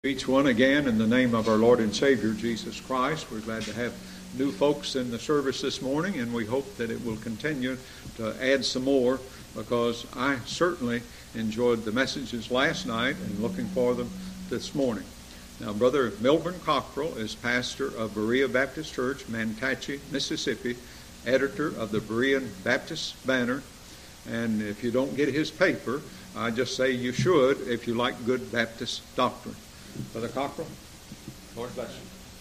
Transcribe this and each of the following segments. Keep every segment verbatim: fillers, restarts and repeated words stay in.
Each one again in the name of our Lord and Savior Jesus Christ. We're glad to have new folks in the service this morning, and we hope that it will continue to add some more, because I certainly enjoyed the messages last night and looking for them this morning. Now, Brother Milburn Cockrell is pastor of Berea Baptist Church, Manatee, Mississippi, editor of the Berean Baptist Banner, and if you don't get his paper, I just say you should if you like good Baptist doctrine. Brother Cockrell, Lord bless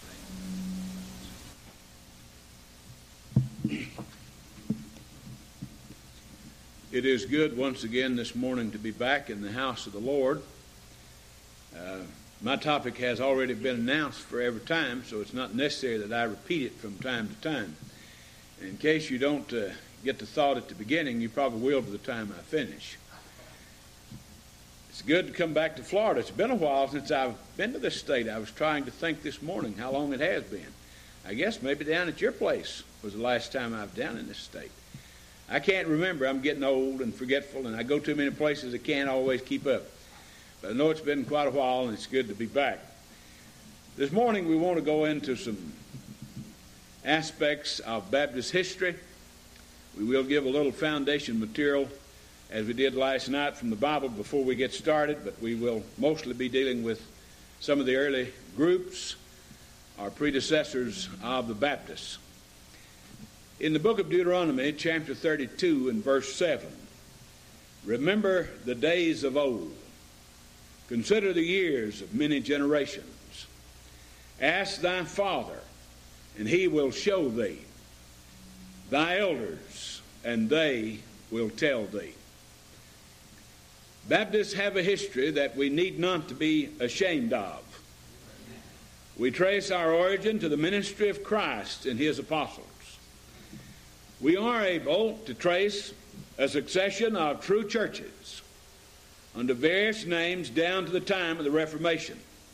you. It is good once again this morning to be back in the house of the Lord. Uh, my topic has already been announced for every time, so it's not necessary that I repeat it from time to time. In case you don't uh, get the thought at the beginning, you probably will by the time I finish. It's good to come back to Florida. It's been a while since I've been to this state. I was trying to think this morning how long it has been. I guess maybe down at your place was the last time I was down in this state. I can't remember. I'm getting old and forgetful, and I go too many places I can't always keep up. But I know it's been quite a while, and it's good to be back. This morning we want to go into some aspects of Baptist history. We will give a little foundation material as we did last night from the Bible before we get started, but we will mostly be dealing with some of the early groups, our predecessors of the Baptists. In the book of Deuteronomy, chapter thirty-two and verse seven, remember the days of old. Consider the years of many generations. Ask thy father, and he will show thee, thy elders, and they will tell thee. Baptists have a history that we need not to be ashamed of. We trace our origin to the ministry of Christ and his apostles. We are able to trace a succession of true churches under various names down to the time of the Reformation.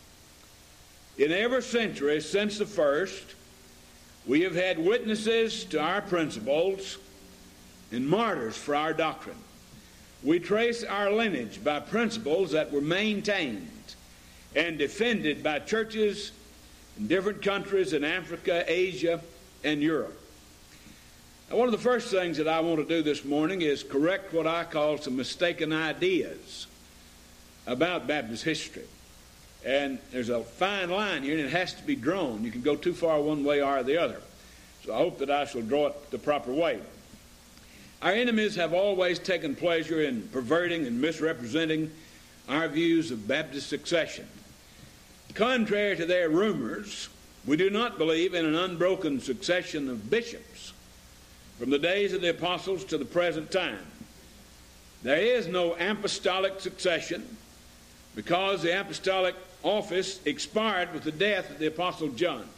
In every century since the first, we have had witnesses to our principles and martyrs for our doctrine. We trace our lineage by principles that were maintained and defended by churches in different countries in Africa, Asia, and Europe. Now, one of the first things that I want to do this morning is correct what I call some mistaken ideas about Baptist history. And there's a fine line here, and it has to be drawn. You can go too far one way or the other. So I hope that I shall draw it the proper way. Our enemies have always taken pleasure in perverting and misrepresenting our views of Baptist succession. Contrary to their rumors, we do not believe in an unbroken succession of bishops from the days of the apostles to the present time. There is no apostolic succession because the apostolic office expired with the death of the apostle John.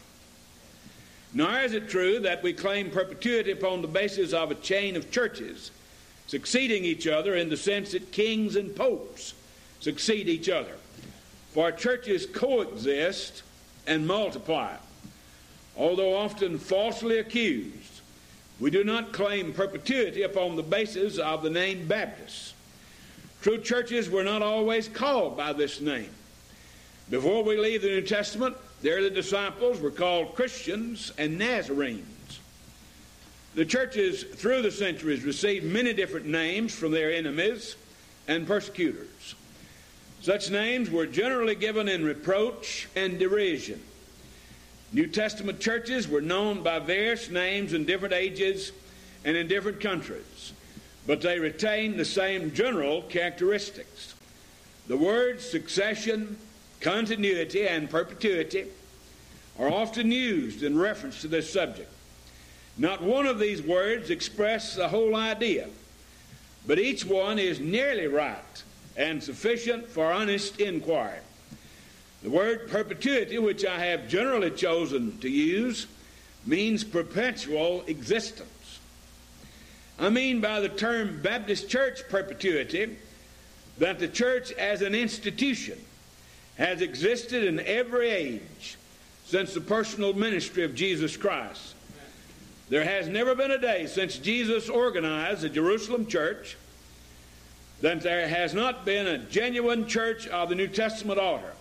Nor is it true that we claim perpetuity upon the basis of a chain of churches succeeding each other in the sense that kings and popes succeed each other. For churches coexist and multiply. Although often falsely accused, we do not claim perpetuity upon the basis of the name Baptist. True churches were not always called by this name. Before we leave the New Testament, the early disciples were called Christians and Nazarenes. The churches through the centuries received many different names from their enemies and persecutors. Such names were generally given in reproach and derision. New Testament churches were known by various names in different ages and in different countries, but they retained the same general characteristics. The words succession, continuity, and perpetuity are often used in reference to this subject. Not one of these words expresses the whole idea, but each one is nearly right and sufficient for honest inquiry. The word perpetuity, which I have generally chosen to use, means perpetual existence. I mean by the term Baptist church perpetuity that the church as an institution has existed in every age since the personal ministry of Jesus Christ. There has never been a day since Jesus organized the Jerusalem church that there has not been a genuine church of the New Testament order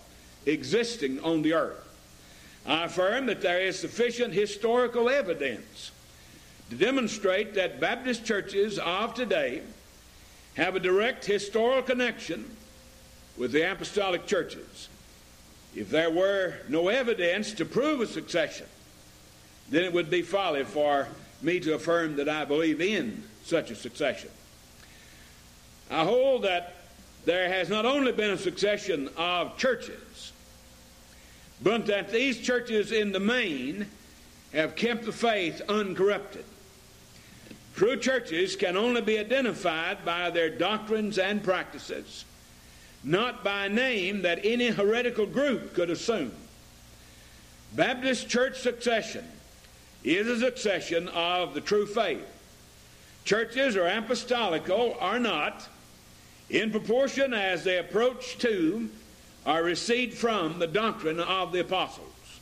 existing on the earth. I affirm that there is sufficient historical evidence to demonstrate that Baptist churches of today have a direct historical connection with the apostolic churches. If there were no evidence to prove a succession, then it would be folly for me to affirm that I believe in such a succession. I hold that there has not only been a succession of churches, but that these churches in the main have kept the faith uncorrupted. True churches can only be identified by their doctrines and practices, not by a name that any heretical group could assume. Baptist church succession is a succession of the true faith. Churches are apostolical or not in proportion as they approach to or recede from the doctrine of the apostles.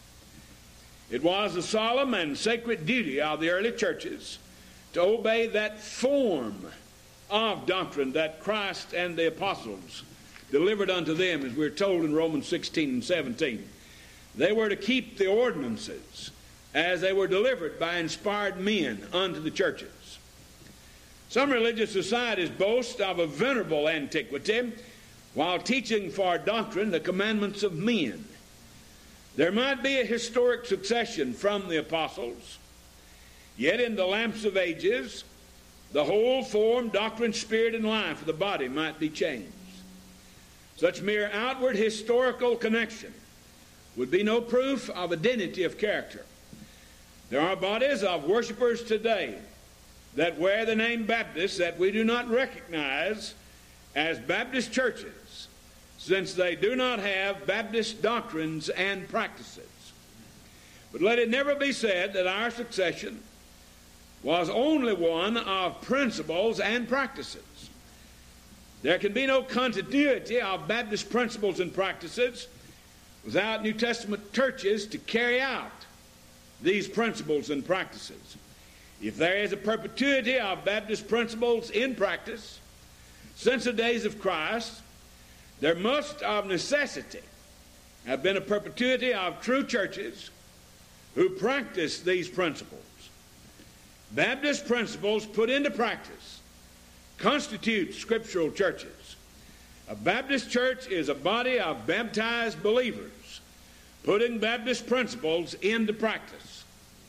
It was the solemn and sacred duty of the early churches to obey that form of doctrine that Christ and the apostles delivered unto them, as we're told in Romans sixteen and seventeen. They were to keep the ordinances as they were delivered by inspired men unto the churches. Some religious societies boast of a venerable antiquity while teaching for doctrine the commandments of men. There might be a historic succession from the apostles, yet in the lapse of ages, the whole form, doctrine, spirit, and life of the body might be changed. Such mere outward historical connection would be no proof of identity of character. There are bodies of worshipers today that wear the name Baptist that we do not recognize as Baptist churches, since they do not have Baptist doctrines and practices. But let it never be said that our succession was only one of principles and practices. There can be no continuity of Baptist principles and practices without New Testament churches to carry out these principles and practices. If there is a perpetuity of Baptist principles in practice since the days of Christ, there must of necessity have been a perpetuity of true churches who practice these principles. Baptist principles put into practice constitute scriptural churches. A Baptist church is a body of baptized believers putting Baptist principles into practice.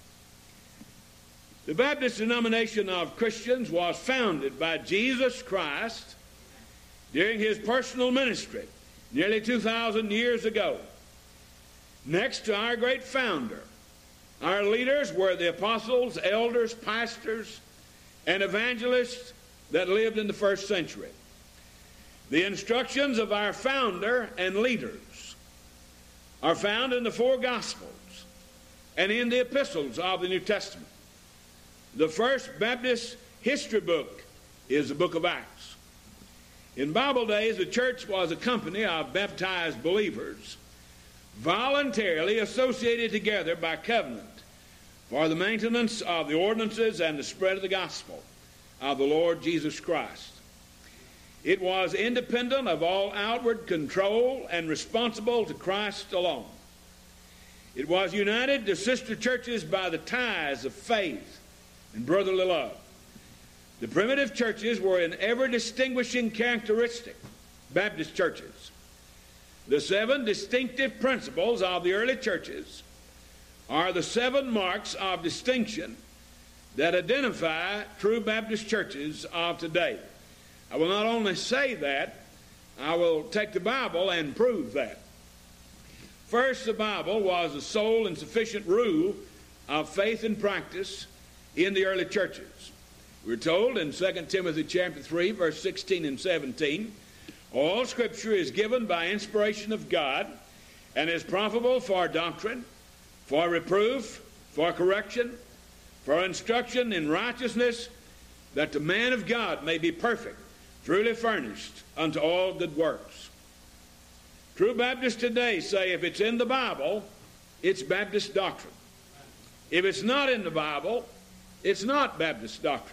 The Baptist denomination of Christians was founded by Jesus Christ during his personal ministry nearly two thousand years ago. Next to our great founder, our leaders were the apostles, elders, pastors, and evangelists that lived in the first century. The instructions of our founder and leaders are found in the four Gospels and in the epistles of the New Testament. The first Baptist history book is the book of Acts. In Bible days, the church was a company of baptized believers voluntarily associated together by covenant for the maintenance of the ordinances and the spread of the gospel of the Lord Jesus Christ. It was independent of all outward control and responsible to Christ alone. It was united to sister churches by the ties of faith and brotherly love. The primitive churches were in every distinguishing characteristic Baptist churches. The seven distinctive principles of the early churches are the seven marks of distinction that identify true Baptist churches of today. I will not only say that, I will take the Bible and prove that. First, the Bible was the sole and sufficient rule of faith and practice in the early churches. We're told in Second Timothy chapter three, verse sixteen and seventeen, all Scripture is given by inspiration of God and is profitable for doctrine, for reproof, for correction, for instruction in righteousness, that the man of God may be perfect, truly furnished unto all good works. True Baptists today say if it's in the Bible, it's Baptist doctrine. If it's not in the Bible, it's not Baptist doctrine.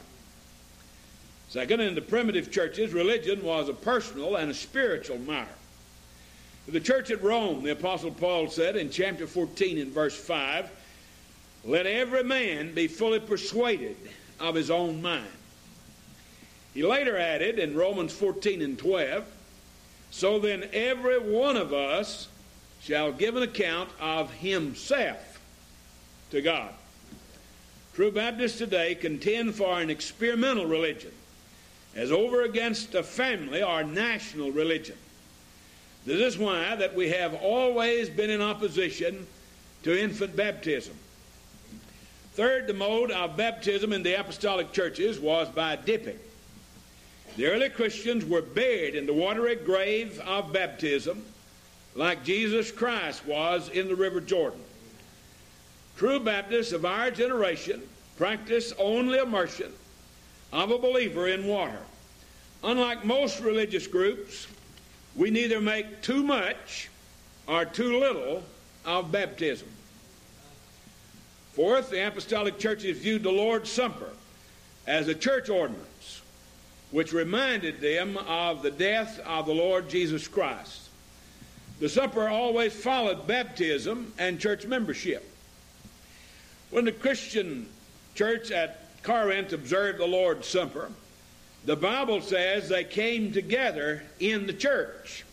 Second, in the primitive churches, religion was a personal and a spiritual matter. The church at Rome, the Apostle Paul said in chapter fourteen and verse five, "Let every man be fully persuaded of his own mind." He later added in Romans fourteen and twelve, "So then every one of us shall give an account of himself to God." True Baptists today contend for an experimental religion as over against a family or national religion. This is why that we have always been in opposition to infant baptism. Third, the mode of baptism in the apostolic churches was by dipping. The early Christians were buried in the watery grave of baptism like Jesus Christ was in the River Jordan. True Baptists of our generation practice only immersion of a believer in water. Unlike most religious groups, we neither make too much or too little of baptism. Fourth, the apostolic churches viewed the Lord's Supper as a church ordinance, which reminded them of the death of the Lord Jesus Christ. The supper always followed baptism and church membership. When the Christian church at Corinth observed the Lord's Supper, the Bible says they came together in the church.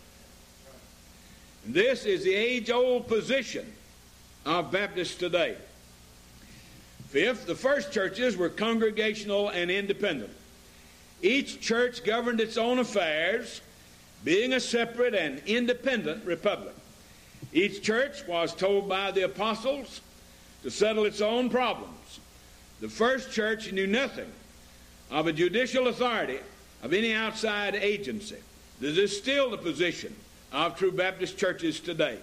This is the age-old position of Baptists today. Fifth, the first churches were congregational and independent. Each church governed its own affairs, being a separate and independent republic. Each church was told by the apostles to settle its own problems. The first church knew nothing of a judicial authority of any outside agency. This is still the position of true Baptist churches today.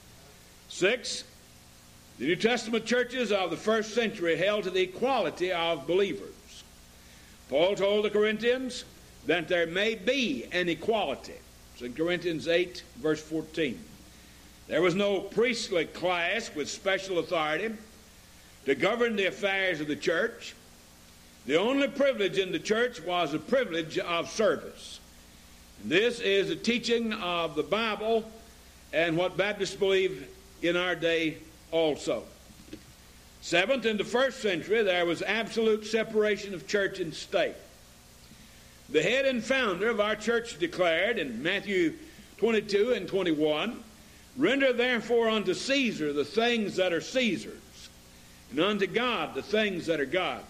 Six, the New Testament churches of the first century held to the equality of believers. Paul told the Corinthians that there may be an equality. It's in Corinthians eight, verse fourteen. There was no priestly class with special authority to govern the affairs of the church. The only privilege in the church was the privilege of service. And this is the teaching of the Bible and what Baptists believe in our day also. Seventh, in the first century, there was absolute separation of church and state. The head and founder of our church declared in Matthew twenty-two and twenty-one, "Render therefore unto Caesar the things that are Caesar's, and unto God the things that are God's."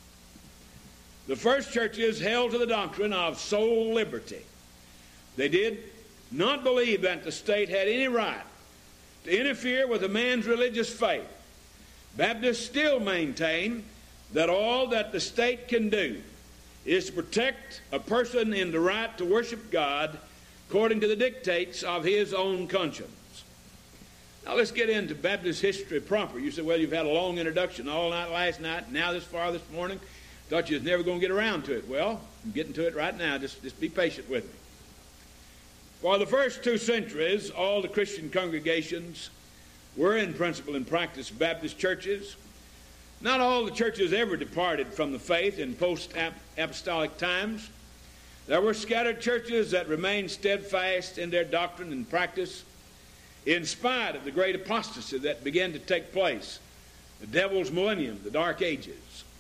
The first churches held to the doctrine of soul liberty. They did not believe that the state had any right to interfere with a man's religious faith. Baptists still maintain that all that the state can do is to protect a person in the right to worship God according to the dictates of his own conscience. Now let's get into Baptist history proper. You say, well, you've had a long introduction all night last night, now this far this morning. Thought you was never going to get around to it. Well, I'm getting to it right now. Just, just be patient with me. For the first two centuries, all the Christian congregations were in principle and practice Baptist churches. Not all the churches ever departed from the faith in post-apostolic times. There were scattered churches that remained steadfast in their doctrine and practice in spite of the great apostasy that began to take place, the devil's millennium, the dark ages.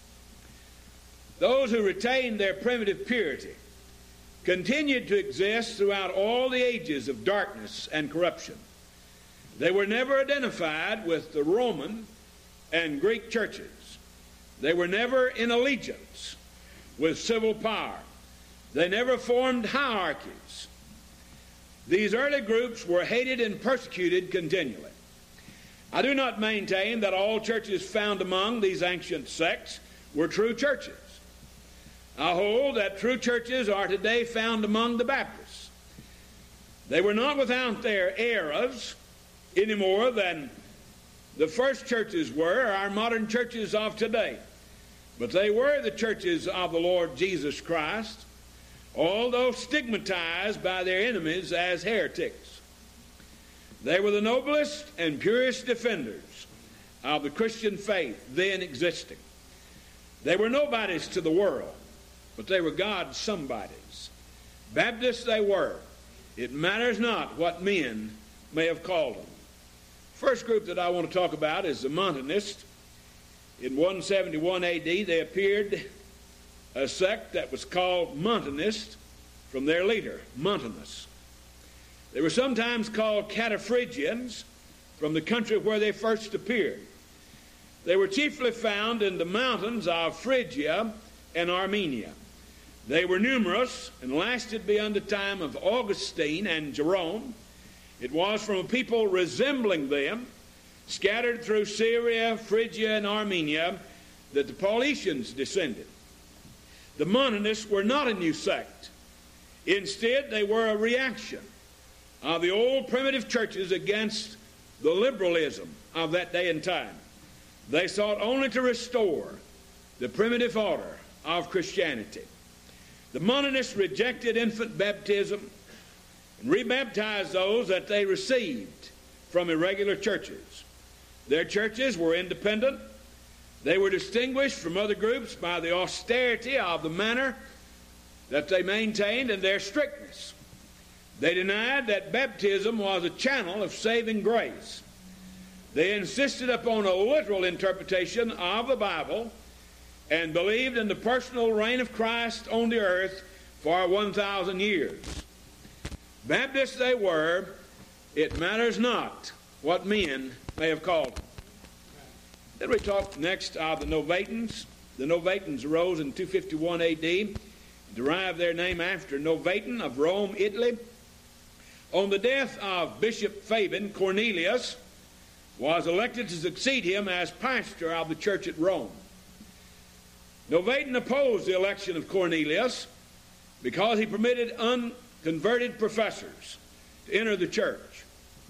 Those who retained their primitive purity continued to exist throughout all the ages of darkness and corruption. They were never identified with the Roman and Greek churches. They were never in allegiance with civil power. They never formed hierarchies. These early groups were hated and persecuted continually. I do not maintain that all churches found among these ancient sects were true churches. I hold that true churches are today found among the Baptists. They were not without their eras any more than the first churches were, our modern churches of today. But they were the churches of the Lord Jesus Christ, although stigmatized by their enemies as heretics. They were the noblest and purest defenders of the Christian faith then existing. They were nobodies to the world, but they were God's somebodies. Baptists they were. It matters not what men may have called them. First group that I want to talk about is the Montanists. In one seventy-one A D, they appeared a sect that was called Montanist from their leader, Montanus. They were sometimes called Cataphrygians from the country where they first appeared. They were chiefly found in the mountains of Phrygia and Armenia. They were numerous and lasted beyond the time of Augustine and Jerome. It was from a people resembling them, scattered through Syria, Phrygia, and Armenia, that the Paulicians descended. The Montanists were not a new sect. Instead, they were a reaction of the old primitive churches against the liberalism of that day and time. They sought only to restore the primitive order of Christianity. The Montanists rejected infant baptism and rebaptized those that they received from irregular churches. Their churches were independent. They were distinguished from other groups by the austerity of the manner that they maintained and their strictness. They denied that baptism was a channel of saving grace. They insisted upon a literal interpretation of the Bible and believed in the personal reign of Christ on the earth for one thousand years. Baptists they were, it matters not what men may have called them. Then we talk next of the Novatans. The Novatans arose in two fifty-one A D, derived their name after Novatan of Rome, Italy. On the death of Bishop Fabian, Cornelius was elected to succeed him as pastor of the church at Rome. Novatan opposed the election of Cornelius because he permitted unconverted professors to enter the church.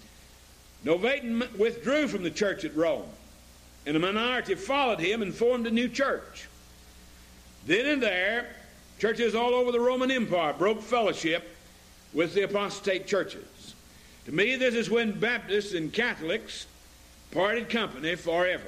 Novatan withdrew from the church at Rome, and a minority followed him and formed a new church. Then and there, churches all over the Roman Empire broke fellowship with the apostate churches. To me, this is when Baptists and Catholics parted company forever.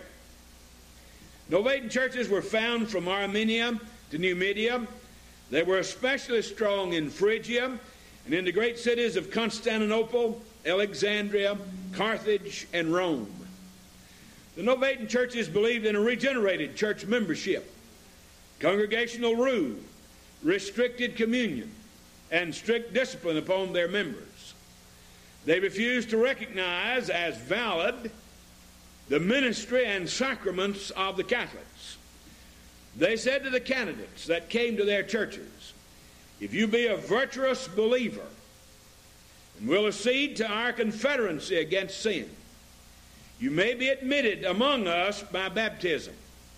Novatan churches were found from Armenia to Numidia. They were especially strong in Phrygia and in the great cities of Constantinople, Alexandria, Carthage, and Rome. The Novatan churches believed in a regenerated church membership, congregational rule, restricted communion, and strict discipline upon their members. They refused to recognize as valid the ministry and sacraments of the Catholics. They said to the candidates that came to their churches, if you be a virtuous believer and will accede to our confederacy against sin, you may be admitted among us by baptism.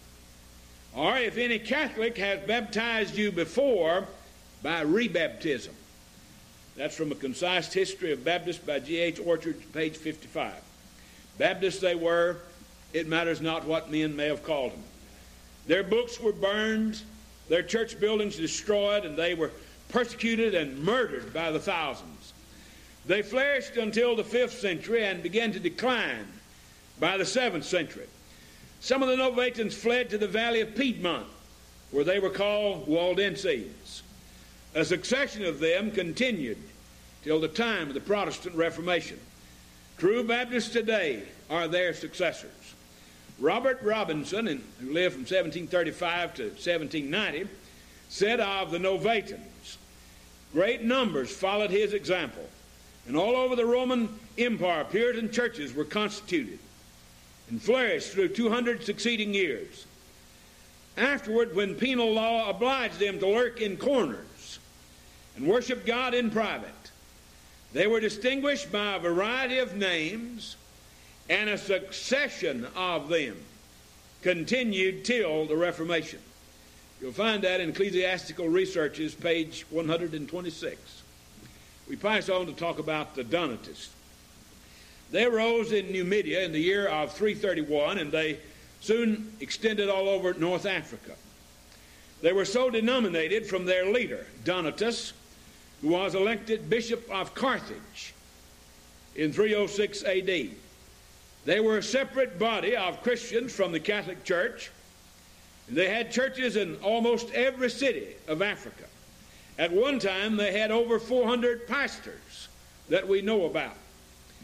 Or if any Catholic has baptized you before, by rebaptism. That's from A Concise History of Baptists by G H Orchard, page fifty-five. Baptists they were, it matters not what men may have called them. Their books were burned, their church buildings destroyed, and they were persecuted and murdered by the thousands. They flourished until the fifth century and began to decline by the seventh century. Some of the Novatans fled to the valley of Piedmont, where they were called Waldenses. A succession of them continued till the time of the Protestant Reformation. True Baptists today are their successors. Robert Robinson, who lived from seventeen thirty-five to seventeen ninety, said of the Novatans, great numbers followed his example, and all over the Roman Empire Puritan churches were constituted and flourished through two hundred succeeding years. Afterward, when penal law obliged them to lurk in corners and worship God in private, they were distinguished by a variety of names, and a succession of them continued till the Reformation. You'll find that in Ecclesiastical Researches, page one hundred twenty-six. We pass on to talk about the Donatists. They arose in Numidia in the year of three thirty-one, and they soon extended all over North Africa. They were so denominated from their leader, Donatus, who was elected Bishop of Carthage in three oh six A D. They were a separate body of Christians from the Catholic Church, and they had churches in almost every city of Africa. At one time, they had over four hundred pastors that we know about.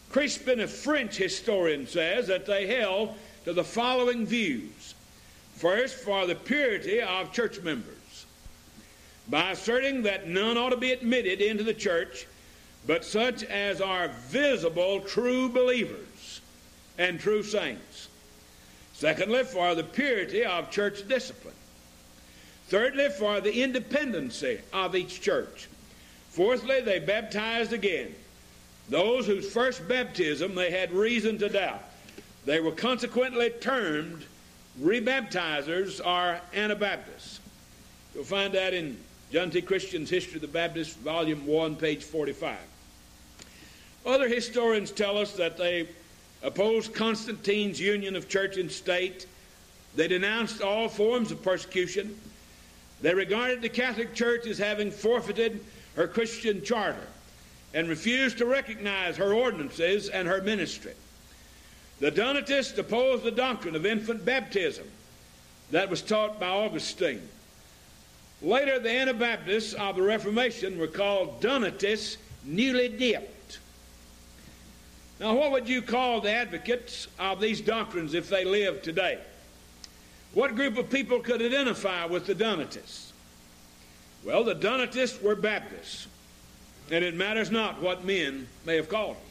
Crispin, a French historian, says that they held to the following views. First, for the purity of church members, by asserting that none ought to be admitted into the church but such as are visible true believers and true saints. Secondly, for the purity of church discipline. Thirdly, for the independency of each church. Fourthly, they baptized again those whose first baptism they had reason to doubt. They were consequently termed rebaptizers or Anabaptists. You'll find that in John T. Christian's History of the Baptists, Volume one, page forty-five. Other historians tell us that they opposed Constantine's union of church and state. They denounced all forms of persecution. They regarded the Catholic Church as having forfeited her Christian charter and refused to recognize her ordinances and her ministry. The Donatists opposed the doctrine of infant baptism that was taught by Augustine. Later, the Anabaptists of the Reformation were called Donatists newly dipped. Now, what would you call the advocates of these doctrines if they lived today? What group of people could identify with the Donatists? Well, the Donatists were Baptists, and it matters not what men may have called them.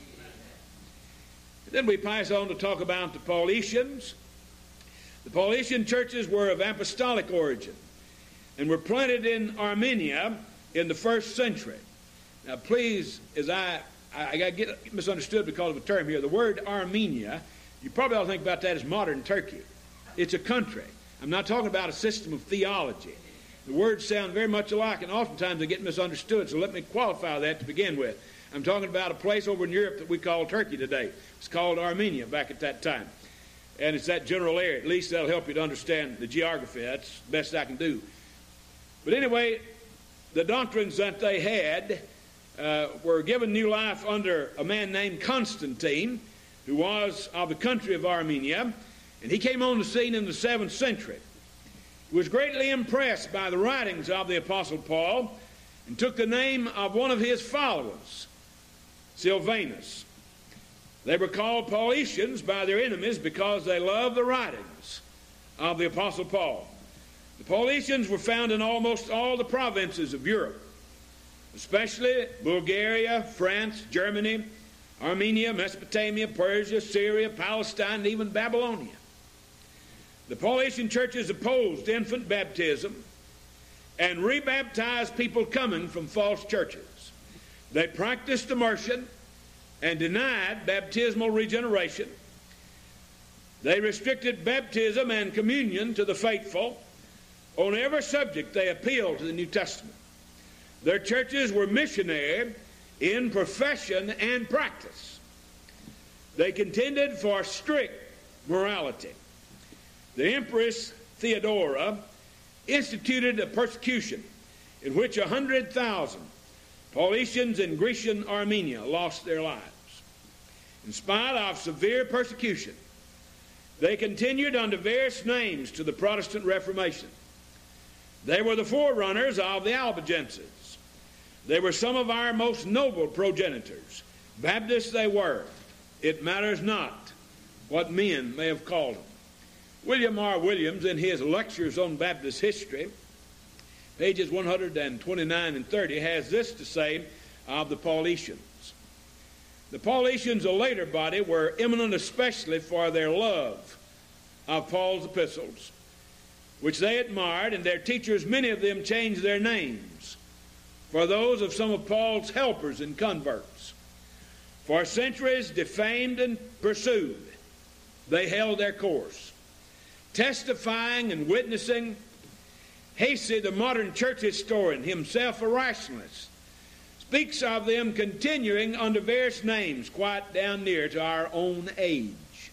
Then we pass on to talk about the Paulicians. The Paulician churches were of apostolic origin and were planted in Armenia in the first century. Now, please, as I, I, I get misunderstood because of a term here, the word Armenia, you probably ought to think about that as modern Turkey. It's a country. I'm not talking about a system of theology. The words sound very much alike, and oftentimes they get misunderstood, so let me qualify that to begin with. I'm talking about a place over in Europe that we call Turkey today. It's called Armenia back at that time. And it's that general area. At least that'll help you to understand the geography. That's the best I can do. But anyway, the doctrines that they had uh, were given new life under a man named Constantine, who was of the country of Armenia, and he came on the scene in the seventh century. He was greatly impressed by the writings of the Apostle Paul and took the name of one of his followers, Silvanus. They were called Paulicians by their enemies because they loved the writings of the Apostle Paul. The Paulicians were found in almost all the provinces of Europe, especially Bulgaria, France, Germany, Armenia, Mesopotamia, Persia, Syria, Palestine, and even Babylonia. The Paulician churches opposed infant baptism and rebaptized people coming from false churches. They practiced immersion and denied baptismal regeneration. They restricted baptism and communion to the faithful. On every subject, they appealed to the New Testament. Their churches were missionary in profession and practice. They contended for strict morality. The Empress Theodora instituted a persecution in which one hundred thousand Paulicians in Grecian Armenia lost their lives. In spite of severe persecution, they continued under various names to the Protestant Reformation. They were the forerunners of the Albigenses. They were some of our most noble progenitors. Baptists they were. It matters not what men may have called them. William R. Williams, in his Lectures on Baptist History, pages one hundred twenty-nine and thirty, has this to say of the Paulicians. The Paulicians, a later body, were eminent especially for their love of Paul's epistles, which they admired, and their teachers, many of them, changed their names for those of some of Paul's helpers and converts. For centuries, defamed and pursued, they held their course, testifying and witnessing. Hasey, the modern church historian, himself a rationalist, speaks of them continuing under various names quite down near to our own age.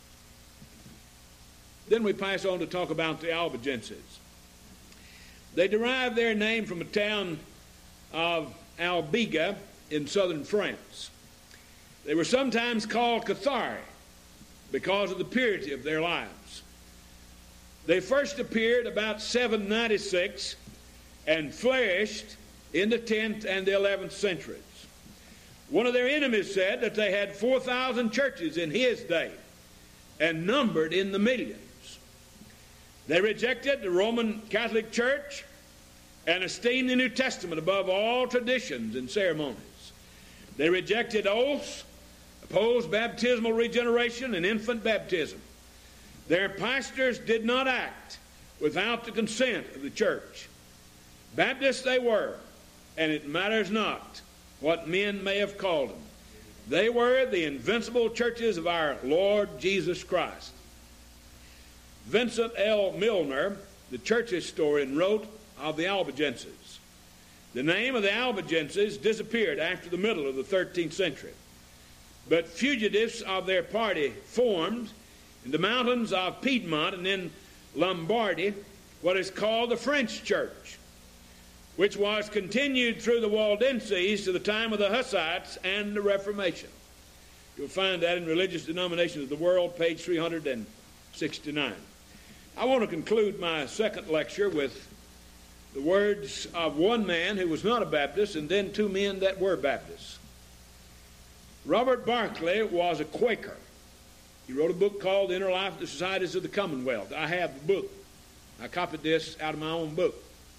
Then we pass on to talk about the Albigenses. They derive their name from a town of Albiga in southern France. They were sometimes called Cathari because of the purity of their lives. They first appeared about seven ninety-six and flourished in the tenth and the eleventh centuries. One of their enemies said that they had four thousand churches in his day and numbered in the millions. They rejected the Roman Catholic Church and esteemed the New Testament above all traditions and ceremonies. They rejected oaths, opposed baptismal regeneration and infant baptism. Their pastors did not act without the consent of the church. Baptists they were, and it matters not what men may have called them. They were the invincible churches of our Lord Jesus Christ. Vincent L. Milner, the church historian, wrote of the Albigenses. The name of the Albigenses disappeared after the middle of the thirteenth century, but fugitives of their party formed in the mountains of Piedmont and in Lombardy what is called the French Church, which was continued through the Waldenses to the time of the Hussites and the Reformation. You'll find that in Religious Denominations of the World, page three hundred sixty-nine. I want to conclude my second lecture with the words of one man who was not a Baptist and then two men that were Baptists. Robert Barclay was a Quaker. He wrote a book called The Inner Life of the Societies of the Commonwealth. I have the book. I copied this out of my own book.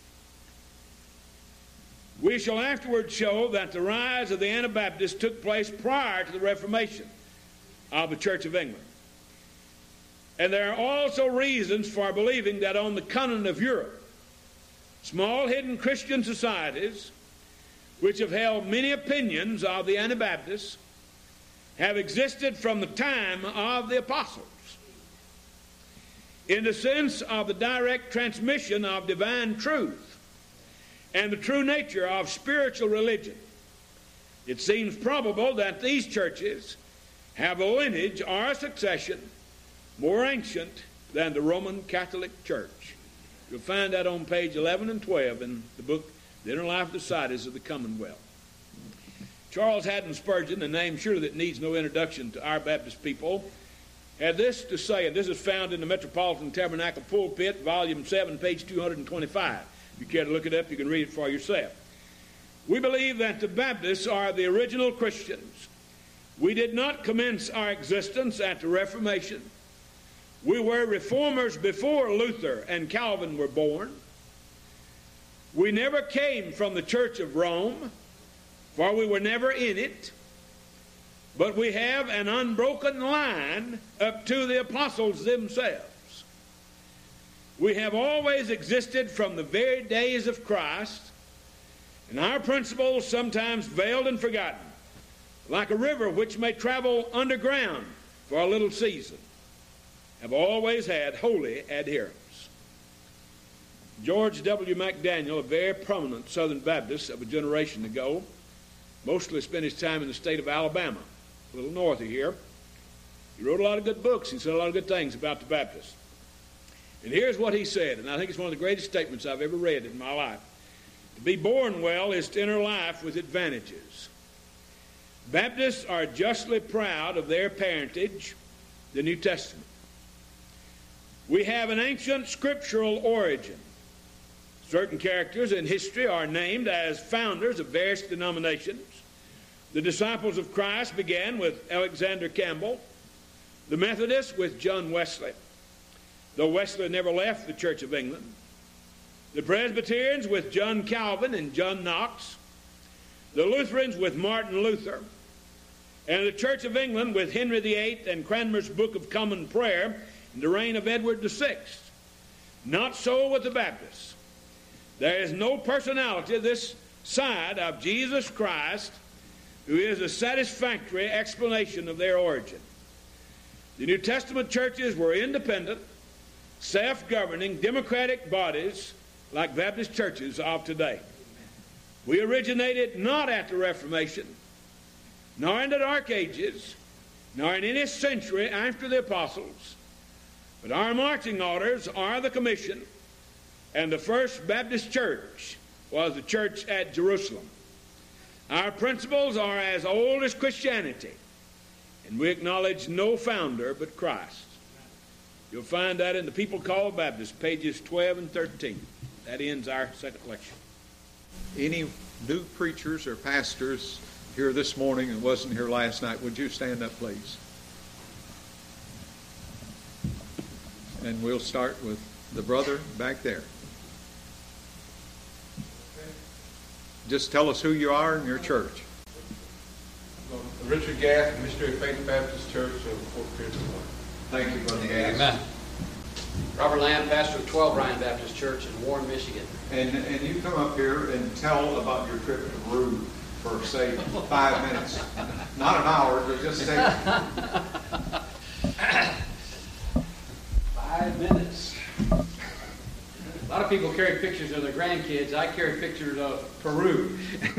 We shall afterwards show that the rise of the Anabaptists took place prior to the Reformation of the Church of England. And there are also reasons for believing that on the continent of Europe, small hidden Christian societies, which have held many opinions of the Anabaptists, have existed from the time of the apostles. In the sense of the direct transmission of divine truth and the true nature of spiritual religion, it seems probable that these churches have a lineage or a succession more ancient than the Roman Catholic Church. You'll find that on page eleven and twelve in the book, The Inner Life of the Societies of the Commonwealth. Charles Haddon Spurgeon, a name surely that needs no introduction to our Baptist people, had this to say, and this is found in the Metropolitan Tabernacle Pulpit, volume seven, page two hundred twenty-five. If you care to look it up, you can read it for yourself. We believe that the Baptists are the original Christians. We did not commence our existence at the Reformation. We were reformers before Luther and Calvin were born. We never came from the Church of Rome, for we were never in it. But we have an unbroken line up to the apostles themselves. We have always existed from the very days of Christ, and our principles, sometimes veiled and forgotten, like a river which may travel underground for a little season, have always had holy adherents. George W. McDaniel, a very prominent Southern Baptist of a generation ago, mostly spent his time in the state of Alabama, a little north of here. He wrote a lot of good books. He said a lot of good things about the Baptists. And here's what he said, and I think it's one of the greatest statements I've ever read in my life. To be born well is to enter life with advantages. Baptists are justly proud of their parentage, the New Testament. We have an ancient scriptural origin. Certain characters in history are named as founders of various denominations. The disciples of Christ began with Alexander Campbell, the Methodists with John Wesley, though Wesley never left the Church of England, the Presbyterians with John Calvin and John Knox, the Lutherans with Martin Luther, and the Church of England with Henry the Eighth and Cranmer's Book of Common Prayer in the reign of Edward the Sixth. Not so with the Baptists. There is no personality this side of Jesus Christ who is a satisfactory explanation of their origin. The New Testament churches were independent, self-governing, democratic bodies like Baptist churches of today. We originated not at the Reformation, nor in the Dark Ages, nor in any century after the apostles, but our marching orders are the commission, and the first Baptist church was the church at Jerusalem. Our principles are as old as Christianity, and we acknowledge no founder but Christ. You'll find that in the People Called Baptists, pages twelve and thirteen. That ends our second lecture. Any new preachers or pastors here this morning and wasn't here last night, would you stand up, please? And we'll start with the brother back there. Just tell us who you are and your church. Richard Gaff, Missionary Faith Baptist Church of Fort Pierce. Thank you, Brother Gaff. Amen. Robert Lamb, pastor of twelve Ryan Baptist Church in Warren, Michigan. And and you come up here and tell about your trip to Peru for, say, five minutes. Not an hour, but just say... Five minutes. A lot of people carry pictures of their grandkids. I carry pictures of Peru.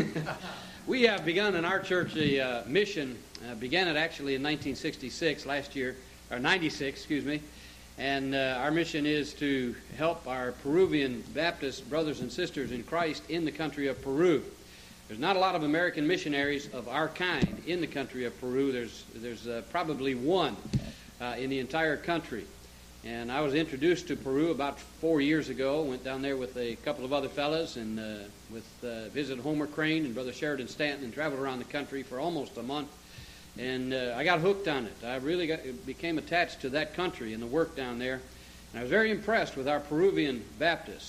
We have begun in our church a uh, mission. Uh, began it actually in nineteen sixty-six, last year, or ninety-six, excuse me. And uh, our mission is to help our Peruvian Baptist brothers and sisters in Christ in the country of Peru. There's not a lot of American missionaries of our kind in the country of Peru. There's there's uh, probably one uh, in the entire country. And I was introduced to Peru about four years ago. Went down there with a couple of other fellas and uh, with uh, visited Homer Crane and Brother Sheridan Stanton and traveled around the country for almost a month. And uh, I got hooked on it. I really got, became attached to that country and the work down there. And I was very impressed with our Peruvian Baptists.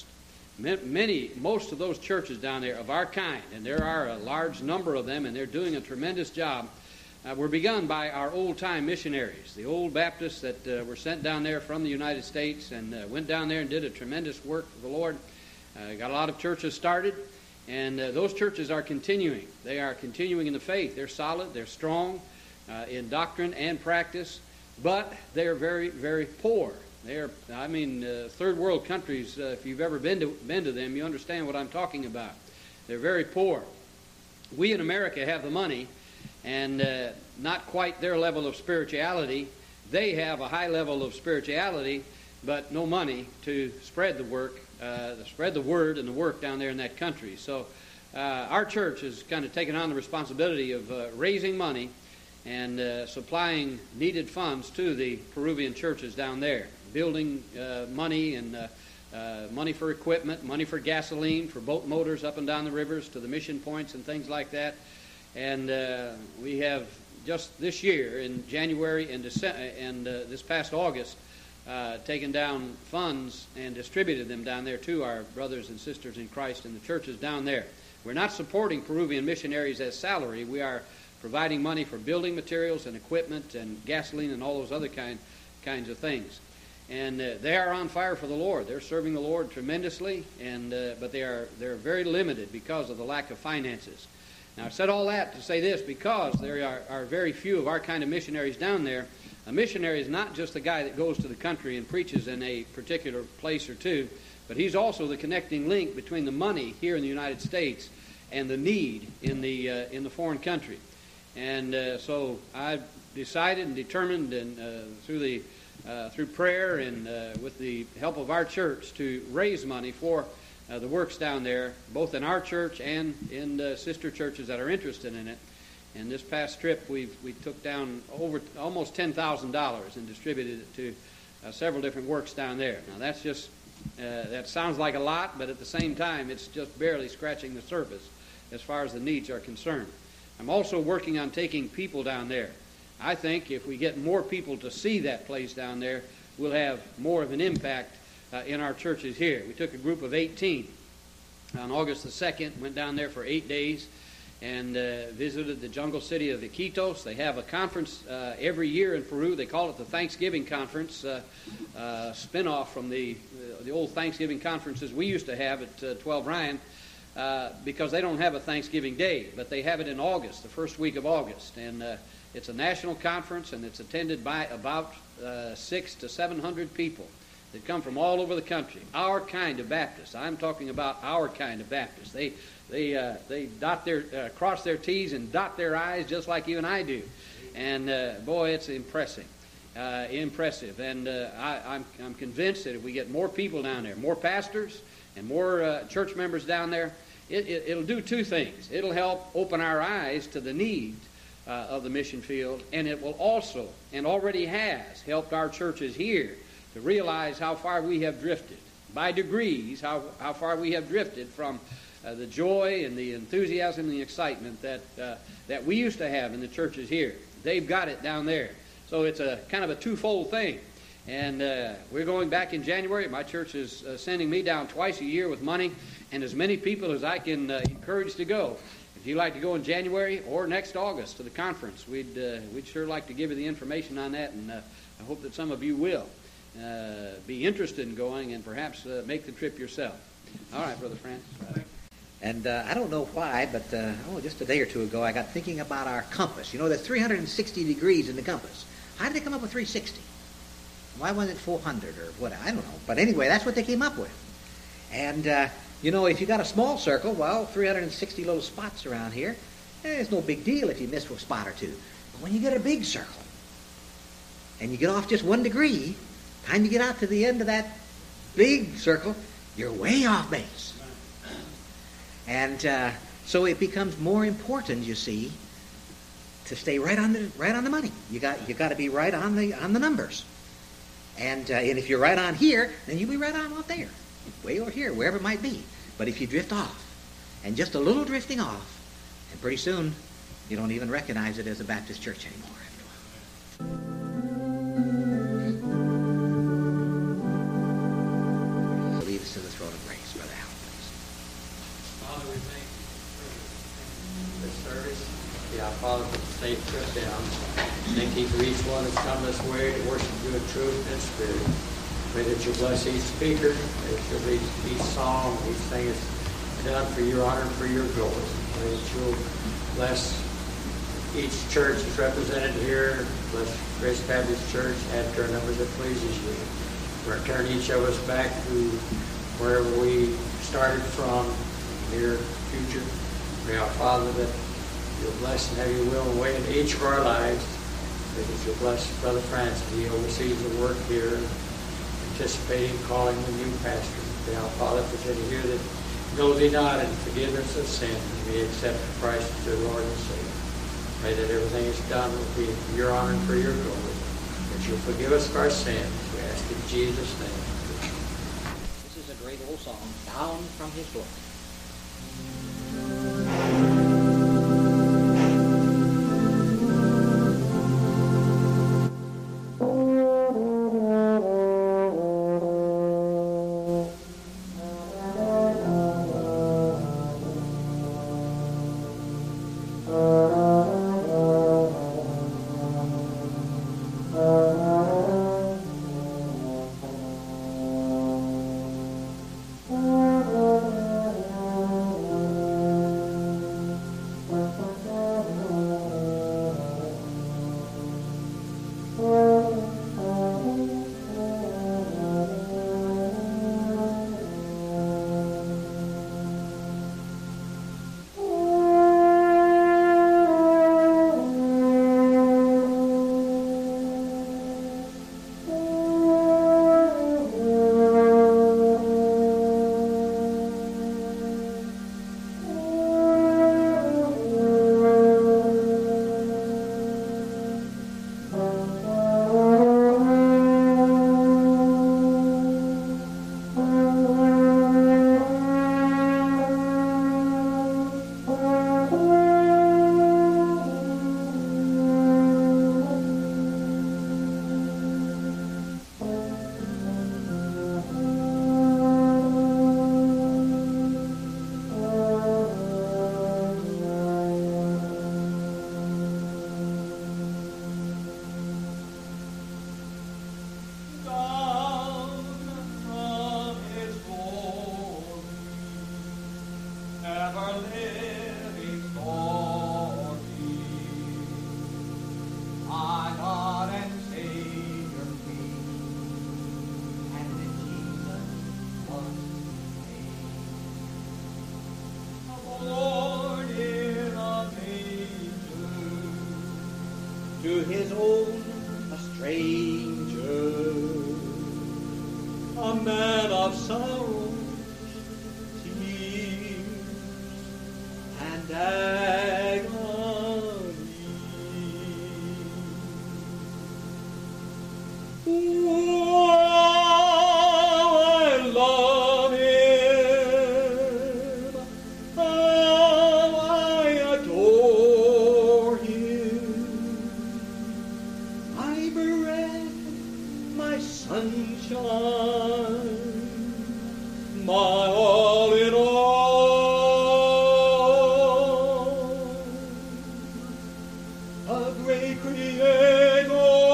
Many, most of those churches down there of our kind, and there are a large number of them, and they're doing a tremendous job, uh, were begun by our old-time missionaries, the old Baptists that uh, were sent down there from the United States and uh, went down there and did a tremendous work for the Lord. Uh, got a lot of churches started, and uh, those churches are continuing. They are continuing in the faith. They're solid. They're strong uh, in doctrine and practice, but they are very, very poor. They're, I mean, uh, third world countries, uh, if you've ever been to, been to them, you understand what I'm talking about. They're very poor. We in America have the money and uh, not quite their level of spirituality. They have a high level of spirituality, but no money to spread the work, uh, to spread the word and the work down there in that country. So uh, our church has kind of taken on the responsibility of uh, raising money and uh, supplying needed funds to the Peruvian churches down there. Building uh, money and uh, uh, money for equipment, money for gasoline, for boat motors up and down the rivers to the mission points and things like that. And uh, we have just this year in January and, December, and uh, this past August uh, taken down funds and distributed them down there to our brothers and sisters in Christ in the churches down there. We're not supporting Peruvian missionaries as salary. We are providing money for building materials and equipment and gasoline and all those other kind, kinds of things. And uh, they are on fire for the Lord. They're serving the Lord tremendously, and uh, but they are they're very limited because of the lack of finances. Now, I said all that to say this, because there are, are very few of our kind of missionaries down there. A missionary is not just the guy that goes to the country and preaches in a particular place or two, but he's also the connecting link between the money here in the United States and the need in the uh, in the foreign country. And uh, so I decided and determined, and uh, through the Uh, through prayer and uh, with the help of our church, to raise money for uh, the works down there, both in our church and in uh, sister churches that are interested in it. And this past trip, we we took down over almost ten thousand dollars and distributed it to uh, several different works down there. Now that's just uh, that sounds like a lot, but at the same time, it's just barely scratching the surface as far as the needs are concerned. I'm also working on taking people down there. I think if we get more people to see that place down there, we'll have more of an impact uh, in our churches here. We took a group of eighteen on August the second, went down there for eight days and uh, visited the jungle city of Iquitos. They have a conference uh, every year in Peru. They call it the Thanksgiving Conference, uh, uh, spin-off from the, uh, the old Thanksgiving conferences we used to have at uh, twelve Ryan, uh, because they don't have a Thanksgiving Day, but they have it in August, the first week of August. And uh, it's a national conference, and it's attended by about uh, six to seven hundred people that come from all over the country. Our kind of Baptists. I'm talking about our kind of Baptists. They they uh, they dot their uh, cross their T's and dot their I's just like you and I do. And uh, boy, it's impressive, uh, impressive. And uh, I, I'm I'm convinced that if we get more people down there, more pastors and more uh, church members down there, it, it, it'll do two things. It'll help open our eyes to the needs Uh, of the mission field, and it will also, and already has, helped our churches here to realize how far we have drifted, by degrees, how, how far we have drifted from uh, the joy and the enthusiasm and the excitement that uh, that we used to have in the churches here. They've got it down there. So it's a kind of a twofold thing. And uh, we're going back in January. My church is uh, sending me down twice a year with money and as many people as I can uh, encourage to go. If you'd like to go in January or next August to the conference, we'd uh, we'd sure like to give you the information on that, and uh, I hope that some of you will uh, be interested in going and perhaps uh, make the trip yourself. All right, Brother Francis. And uh, I don't know why, but uh, oh, just a day or two ago, I got thinking about our compass. You know, there's three hundred sixty degrees in the compass. How did they come up with three hundred sixty? Why wasn't it four hundred or what? I don't know. But anyway, that's what they came up with. And, uh, you know, if you got a small circle, well, three hundred sixty little spots around here, eh, it's no big deal if you miss a spot or two. But when you get a big circle, and you get off just one degree, time you get out to the end of that big circle, you're way off base. And uh, so it becomes more important, you see, to stay right on the right on the money. You got you got to be right on the on the numbers. And uh, and if you're right on here, then you'll be right on out there, way over here, wherever it might be. But if you drift off, and just a little drifting off, and pretty soon you don't even recognize it as a Baptist church anymore after a while. Lead us to the throne of grace, Brother Allen, please. Father, we thank you for this service. Yeah, Father, for the safe trip down. Thank you for each one that's come this way to worship you in truth and spirit. Pray that you bless each speaker, that you bless each song, each thing is done for your honor and for your glory. Pray that you'll bless each church that's represented here. Bless Grace Baptist Church, add to our number that pleases you. Return each of us back to wherever we started from, near future. Pray, our Father, that you'll bless and have your will and way in each of our lives. Pray that you'll bless Brother Francis. He oversees the work here, anticipating calling the new pastor. Pray, our Father, if there's any here that knows thee not in forgiveness of sin, and may accept Christ as their Lord and Savior. Pray that everything is done will be for your honor and for your glory. That you'll forgive us of our sins. We ask in Jesus' name. This is a great old song, Down from His Book. To his own a stranger, a man of sorrows, tears, and agony. Oh, I love him, my sunshine, my all in all, a great Creator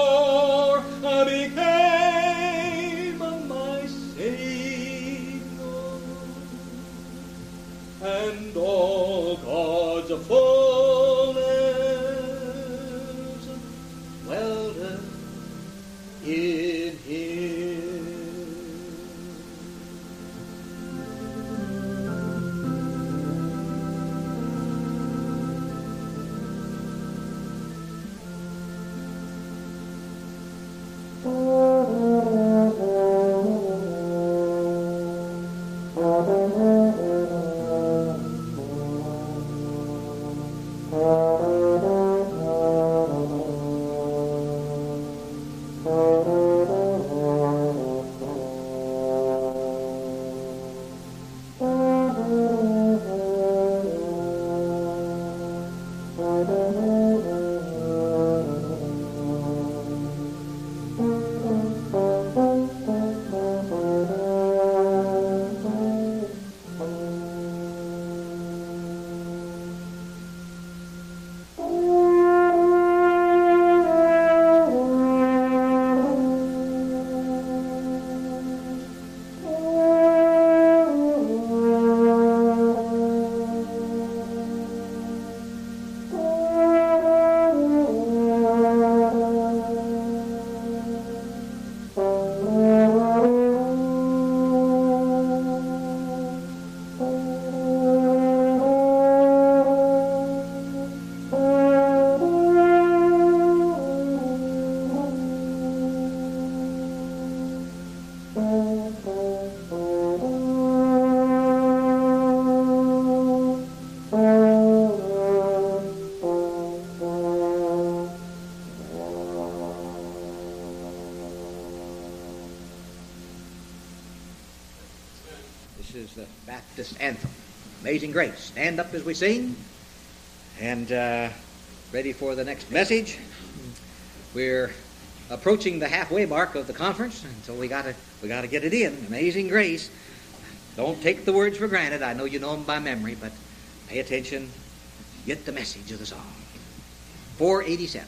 became my Savior, and all God's fullness dwelleth in Him. This is the Baptist anthem, Amazing Grace. Stand up as we sing, and uh, ready for the next message. We're approaching the halfway mark of the conference, and so we gotta we gotta get it in. Amazing Grace. Don't take the words for granted. I know you know them by memory, but pay attention. Get the message of the song. four eighty-seven.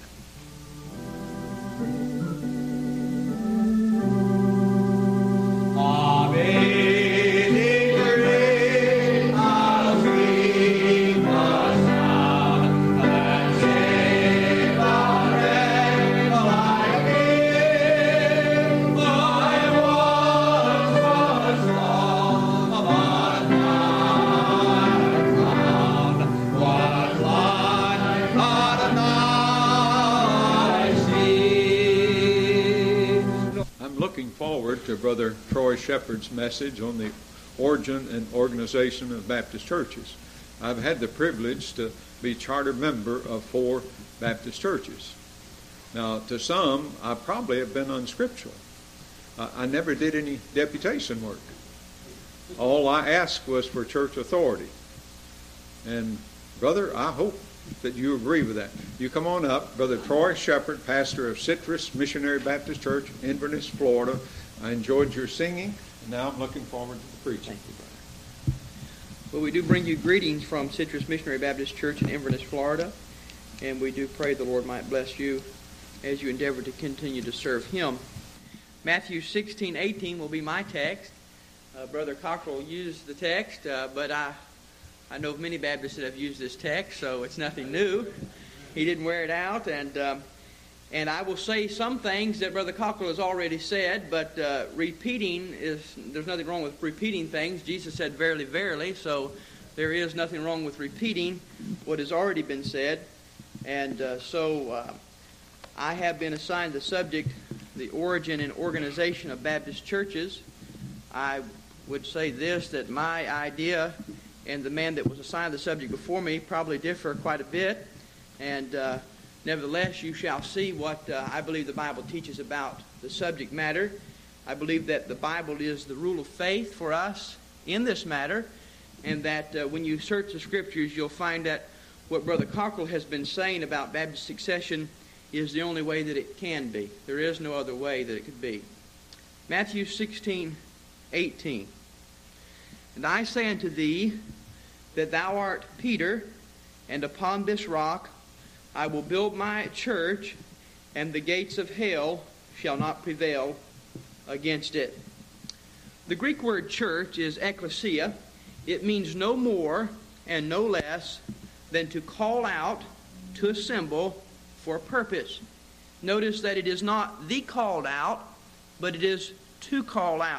To Brother Troy Shepard's message on the origin and organization of Baptist churches. I've had the privilege to be charter member of four Baptist churches. Now, to some, I probably have been unscriptural. I, I never did any deputation work. All I asked was for church authority. And, brother, I hope that you agree with that. You come on up. Brother Troy Shepard, pastor of Citrus Missionary Baptist Church, Inverness, Florida. I enjoyed your singing, and now I'm looking forward to the preaching. Thank you, brother. Well, we do bring you greetings from Citrus Missionary Baptist Church in Inverness, Florida, and we do pray the Lord might bless you as you endeavor to continue to serve Him. Matthew sixteen eighteen will be my text. Uh, Brother Cockrell used the text, uh, but I, I know of many Baptists that have used this text, so it's nothing new. He didn't wear it out, and... Um, And I will say some things that Brother Cockrell has already said, but uh, repeating is, there's nothing wrong with repeating things. Jesus said, verily, verily, so there is nothing wrong with repeating what has already been said. And uh, so uh, I have been assigned the subject, the origin and organization of Baptist churches. I would say this, that my idea and the man that was assigned the subject before me probably differ quite a bit. And uh, nevertheless, you shall see what uh, I believe the Bible teaches about the subject matter. I believe that the Bible is the rule of faith for us in this matter, and that uh, when you search the Scriptures, you'll find that what Brother Cockrell has been saying about Baptist succession is the only way that it can be. There is no other way that it could be. Matthew sixteen, eighteen. And I say unto thee that thou art Peter, and upon this rock I will build my church, and the gates of hell shall not prevail against it. The Greek word church is ekklesia. It means no more and no less than to call out, to assemble for a purpose. Notice that it is not the called out, but it is to call out.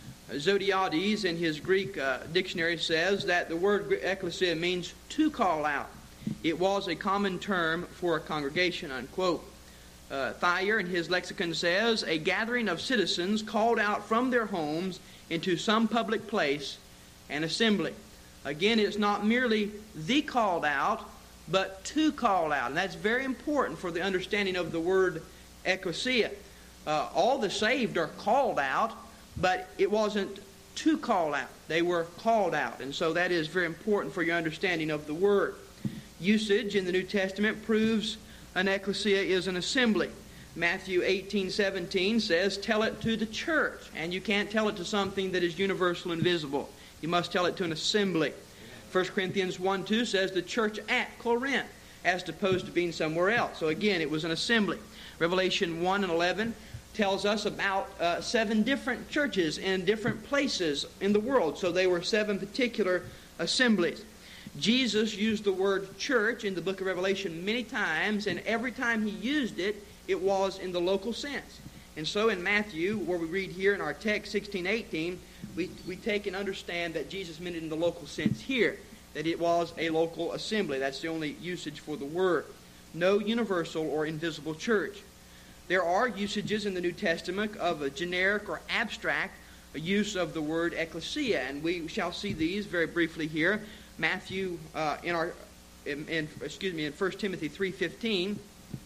Zodiades in his Greek uh, dictionary says that the word ekklesia means to call out. It was a common term for a congregation, unquote. Uh, Thayer in his lexicon says, a gathering of citizens called out from their homes into some public place, an assembly. Again, it's not merely the called out, but to call out. And that's very important for the understanding of the word ekklesia. Uh, all the saved are called out, but it wasn't to call out. They were called out. And so that is very important for your understanding of the word. Usage in the New Testament proves an ekklesia is an assembly. Matthew eighteen seventeen says, tell it to the church. And you can't tell it to something that is universal and visible. You must tell it to an assembly. First Corinthians one two says the church at Corinth, as opposed to being somewhere else. So again, it was an assembly. Revelation one and eleven tells us about uh, seven different churches in different places in the world. So they were seven particular assemblies. Jesus used the word church in the book of Revelation many times, and every time he used it, it was in the local sense. And so in Matthew, where we read here in our text sixteen eighteen, we, we take and understand that Jesus meant it in the local sense here, that it was a local assembly. That's the only usage for the word. No universal or invisible church. There are usages in the New Testament of a generic or abstract use of the word ekklesia, and we shall see these very briefly here. Matthew, uh, in our, in, in, excuse me, in First Timothy three fifteen,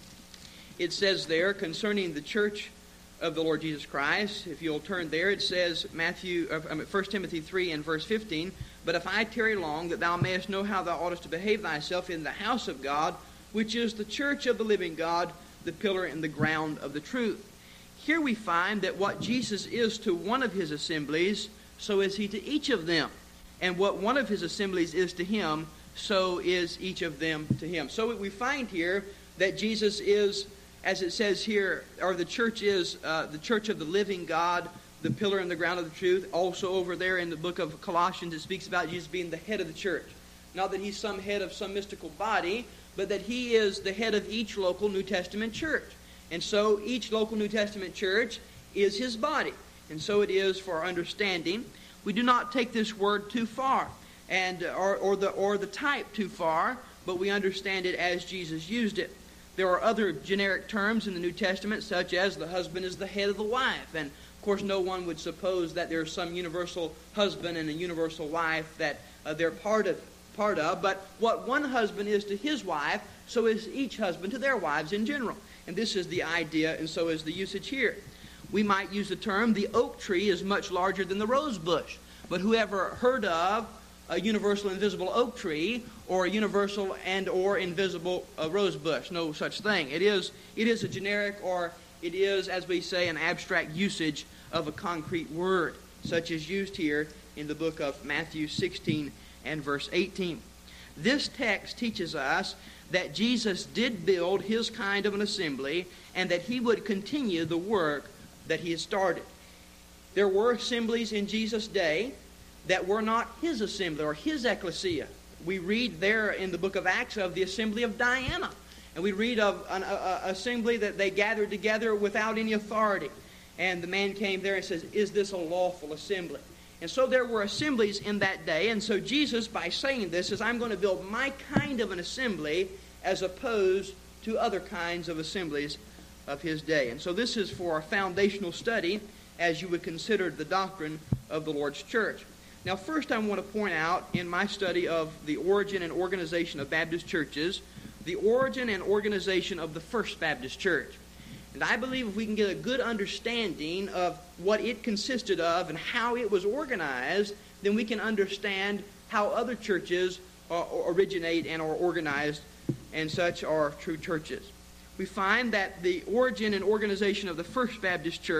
it says there concerning the church of the Lord Jesus Christ. If you'll turn there, it says Matthew, uh, I mean, First Timothy three and verse fifteen. But if I tarry long, that thou mayest know how thou oughtest to behave thyself in the house of God, which is the church of the living God, the pillar and the ground of the truth. Here we find that what Jesus is to one of his assemblies, so is he to each of them. And what one of his assemblies is to him, so is each of them to him. So we find here that Jesus is, as it says here, or the church is uh, the church of the living God, the pillar and the ground of the truth. Also over there in the book of Colossians, it speaks about Jesus being the head of the church. Not that he's some head of some mystical body, but that he is the head of each local New Testament church. And so each local New Testament church is his body. And so it is for our understanding. We do not take this word too far, and or, or the or the type too far, but we understand it as Jesus used it. There are other generic terms in the New Testament, such as the husband is the head of the wife. And, of course, no one would suppose that there's some universal husband and a universal wife that uh, they're part of, part of. But what one husband is to his wife, so is each husband to their wives in general. And this is the idea, and so is the usage here. We might use the term, the oak tree is much larger than the rose bush. But whoever heard of a universal invisible oak tree or a universal and or invisible uh, rose bush? No such thing. It is, it is a generic, or it is, as we say, an abstract usage of a concrete word, such as used here in the book of Matthew sixteen and verse eighteen. This text teaches us that Jesus did build his kind of an assembly and that he would continue the work that he had started. There were assemblies in Jesus' day that were not his assembly or his ecclesia. We read there in the book of Acts of the assembly of Diana. And we read of an a, a assembly that they gathered together without any authority. And the man came there and says, is this a lawful assembly? And so there were assemblies in that day. And so Jesus, by saying this, says, I'm going to build my kind of an assembly as opposed to other kinds of assemblies of his day. And so this is for our foundational study as you would consider the doctrine of the Lord's church. Now, first I want to point out in my study of the origin and organization of Baptist churches, the origin and organization of the First Baptist Church. And I believe if we can get a good understanding of what it consisted of and how it was organized, then we can understand how other churches uh, originate and are organized, and such are true churches. We find that the origin and organization of the First Baptist Church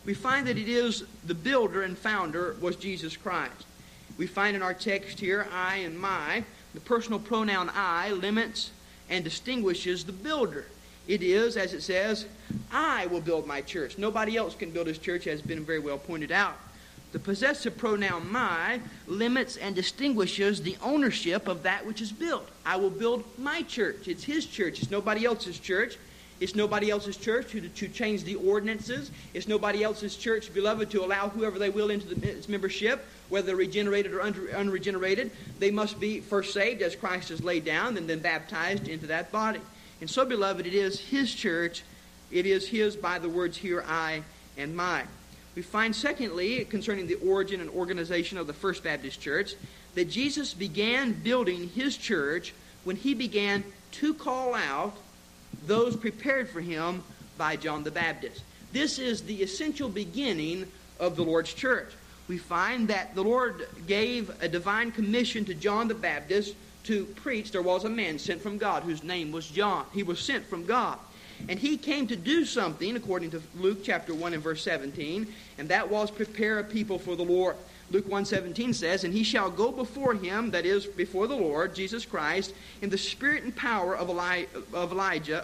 we find that it is the builder and founder was Jesus Christ. We find in our text here, I and my, the personal pronoun I limits and distinguishes the builder. It is, as it says, I will build my church. Nobody else can build his church, as has been very well pointed out. The possessive pronoun my limits and distinguishes the ownership of that which is built. I will build my church. It's his church. It's nobody else's church. It's nobody else's church to, to change the ordinances. It's nobody else's church, beloved, to allow whoever they will into the, its membership, whether they're regenerated or un- unregenerated. They must be first saved as Christ has laid down and then baptized into that body. And so, beloved, it is his church. It is his by the words here, I and my. We find, secondly, concerning the origin and organization of the First Baptist Church, that Jesus began building his church when he began to call out those prepared for him by John the Baptist. This is the essential beginning of the Lord's church. We find that the Lord gave a divine commission to John the Baptist to preach. There was a man sent from God whose name was John. He was sent from God. And he came to do something, according to Luke chapter one and verse seventeen, and that was prepare a people for the Lord. Luke one seventeen says, and he shall go before him, that is, before the Lord, Jesus Christ, in the spirit and power of, Eli- of Elijah,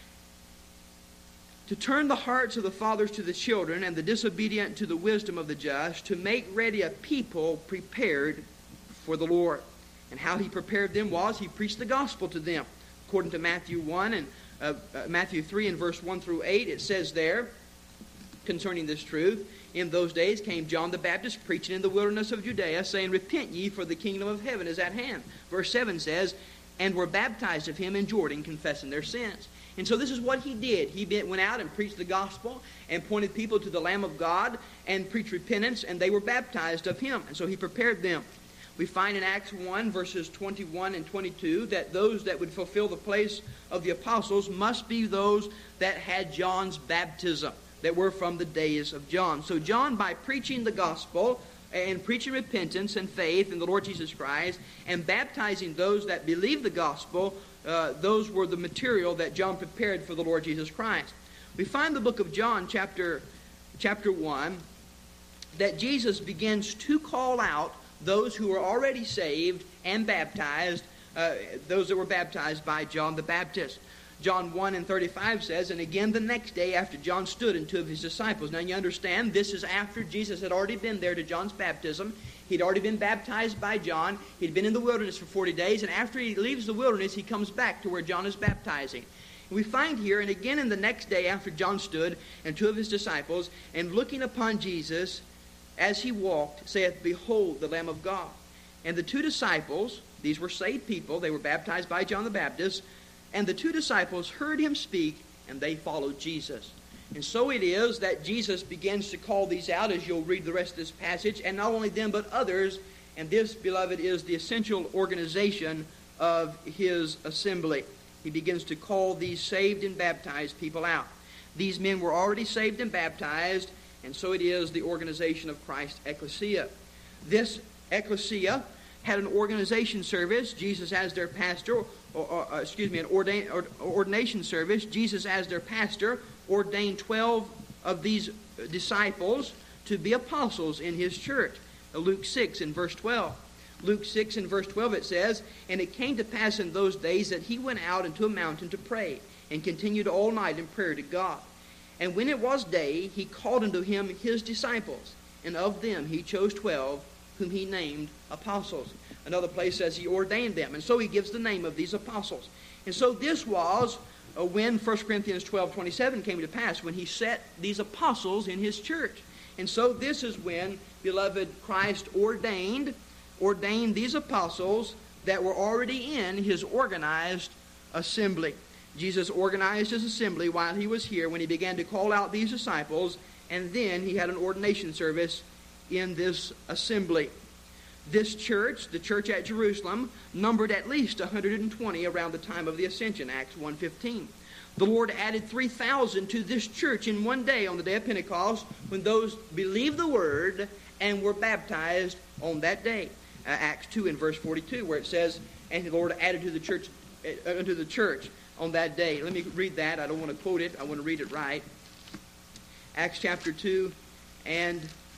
to turn the hearts of the fathers to the children, and the disobedient to the wisdom of the just, to make ready a people prepared for the Lord. And how he prepared them was, he preached the gospel to them. According to Matthew one and uh, uh, Matthew three and verse one through eight, it says there, concerning this truth, in those days came John the Baptist preaching in the wilderness of Judea, saying, repent ye, for the kingdom of heaven is at hand. Verse seven says, and were baptized of him in Jordan, confessing their sins. And so this is what he did. He went out and preached the gospel and pointed people to the Lamb of God and preached repentance, and they were baptized of him. And so he prepared them. We find in Acts one, verses twenty-one and twenty-two, that those that would fulfill the place of the apostles must be those that had John's baptism, that were from the days of John. So John, by preaching the gospel and preaching repentance and faith in the Lord Jesus Christ and baptizing those that believe the gospel, uh, those were the material that John prepared for the Lord Jesus Christ. We find the book of John, chapter, chapter one, that Jesus begins to call out those who were already saved and baptized, uh, those that were baptized by John the Baptist. John one and thirty-five says, and again the next day after John stood and two of his disciples. Now you understand, this is after Jesus had already been there to John's baptism. He'd already been baptized by John. He'd been in the wilderness for forty days, and after he leaves the wilderness, he comes back to where John is baptizing. And we find here, and again in the next day after John stood and two of his disciples, and looking upon Jesus, as he walked, saith, behold, the Lamb of God. And the two disciples, these were saved people, they were baptized by John the Baptist, and the two disciples heard him speak, and they followed Jesus. And so it is that Jesus begins to call these out, as you'll read the rest of this passage, and not only them, but others. And this, beloved, is the essential organization of his assembly. He begins to call these saved and baptized people out. These men were already saved and baptized, and so it is the organization of Christ's ecclesia. This ecclesia had an organization service, Jesus as their pastor, or, or uh, excuse me, an ordain, or, ordination service. Jesus as their pastor ordained twelve of these disciples to be apostles in his church. Luke six in verse twelve. Luke six in verse twelve it says, and it came to pass in those days that he went out into a mountain to pray, and continued all night in prayer to God. And when it was day, he called unto him his disciples, and of them he chose twelve, whom he named apostles. Another place says he ordained them, and so he gives the name of these apostles. And so this was uh, when First Corinthians twelve twenty-seven came to pass, when he set these apostles in his church. And so this is when, beloved, Christ ordained, ordained these apostles that were already in his organized assembly. Jesus organized his assembly while he was here when he began to call out these disciples, and then he had an ordination service in this assembly. This church, the church at Jerusalem, numbered at least one hundred twenty around the time of the ascension, Acts one fifteen. The Lord added three thousand to this church in one day on the day of Pentecost, when those believed the word and were baptized on that day. Uh, Acts two in verse forty-two, where it says, and the Lord added to the church, uh, unto the church on that day. Let me read that. I don't want to quote it. I want to read it right. Acts chapter two And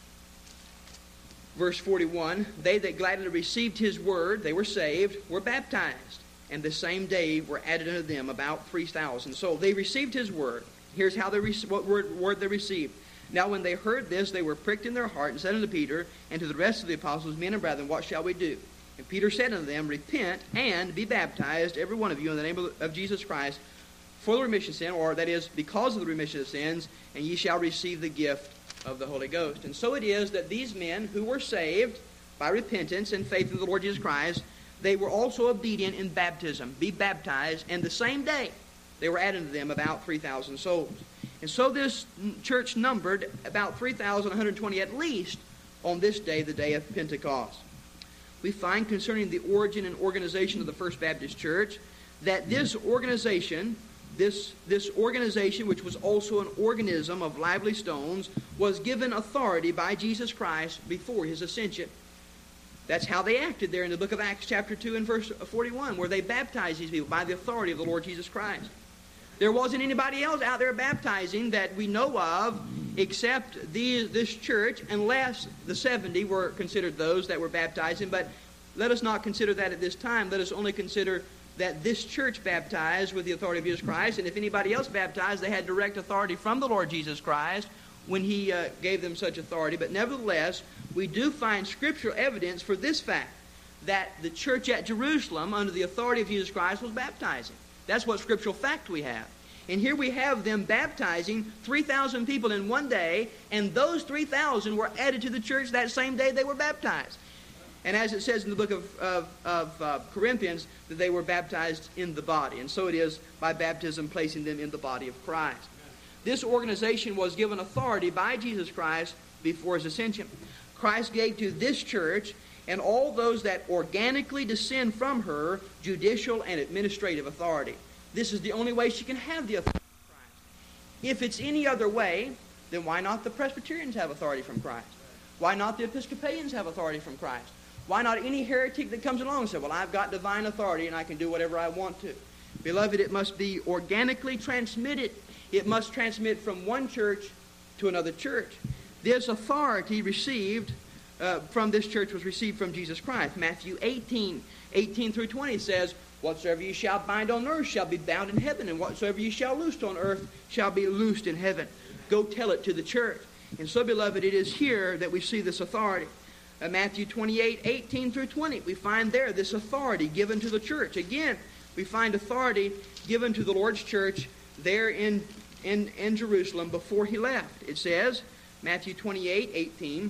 verse forty-one, they that gladly received his word, they were saved, were baptized. And the same day were added unto them about three thousand. So they received his word. Here's how they re- what word, word they received. Now when they heard this, they were pricked in their heart, and said unto Peter and to the rest of the apostles, Men and brethren, what shall we do? And Peter said unto them, Repent and be baptized, every one of you, in the name of, of Jesus Christ, for the remission of sin, or that is, because of the remission of sins, and ye shall receive the gift of the Holy Ghost. And so it is that these men who were saved by repentance and faith in the Lord Jesus Christ, they were also obedient in baptism, be baptized, and the same day they were added to them about three thousand souls. And so this church numbered about three thousand one hundred twenty at least on this day, the day of Pentecost. We find concerning the origin and organization of the First Baptist Church that this organization, this, this organization, which was also an organism of lively stones, was given authority by Jesus Christ before his ascension. That's how they acted there in the book of Acts chapter two and verse forty-one, where they baptized these people by the authority of the Lord Jesus Christ. There wasn't anybody else out there baptizing that we know of except these, this church, unless the seventy were considered those that were baptizing. But let us not consider that at this time. Let us only consider that this church baptized with the authority of Jesus Christ. And if anybody else baptized, they had direct authority from the Lord Jesus Christ when he uh, gave them such authority. But nevertheless, we do find scriptural evidence for this fact, that the church at Jerusalem, under the authority of Jesus Christ, was baptizing. That's what scriptural fact we have. And here we have them baptizing three thousand people in one day, and those three thousand were added to the church that same day they were baptized. And as it says in the book of, of, of uh, Corinthians, that they were baptized in the body. And so it is by baptism placing them in the body of Christ. This organization was given authority by Jesus Christ before his ascension. Christ gave to this church and all those that organically descend from her judicial and administrative authority. This is the only way she can have the authority of Christ. If it's any other way, then why not the Presbyterians have authority from Christ? Why not the Episcopalians have authority from Christ? Why not any heretic that comes along and says, well, I've got divine authority and I can do whatever I want to? Beloved, it must be organically transmitted. It must transmit from one church to another church. This authority received uh, from this church was received from Jesus Christ. Matthew eighteen, eighteen through twenty says, whatsoever you shall bind on earth shall be bound in heaven, and whatsoever you shall loose on earth shall be loosed in heaven. Go tell it to the church. And so, beloved, it is here that we see this authority. Uh, Matthew twenty-eight, eighteen through twenty, we find there this authority given to the church. Again, we find authority given to the Lord's church there in, in, in Jerusalem before he left. It says, Matthew twenty-eight, eighteen,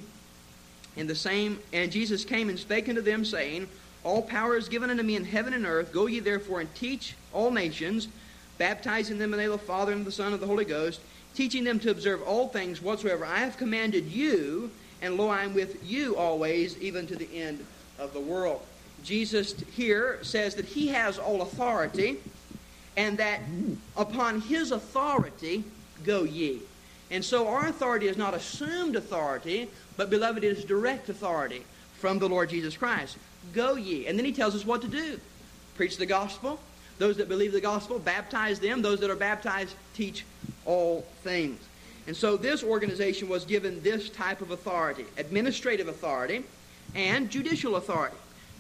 and the same, and Jesus came and spake unto them, saying, all power is given unto me in heaven and earth. Go ye therefore and teach all nations, baptizing them in the name of the Father and of the Son and of the Holy Ghost, teaching them to observe all things whatsoever I have commanded you, and lo, I am with you always, even to the end of the world. Jesus here says that he has all authority, and that upon his authority go ye. And so our authority is not assumed authority, but, beloved, it is direct authority from the Lord Jesus Christ. Go ye. And then he tells us what to do. Preach the gospel. Those that believe the gospel, baptize them. Those that are baptized, teach all things. And so this organization was given this type of authority, administrative authority and judicial authority.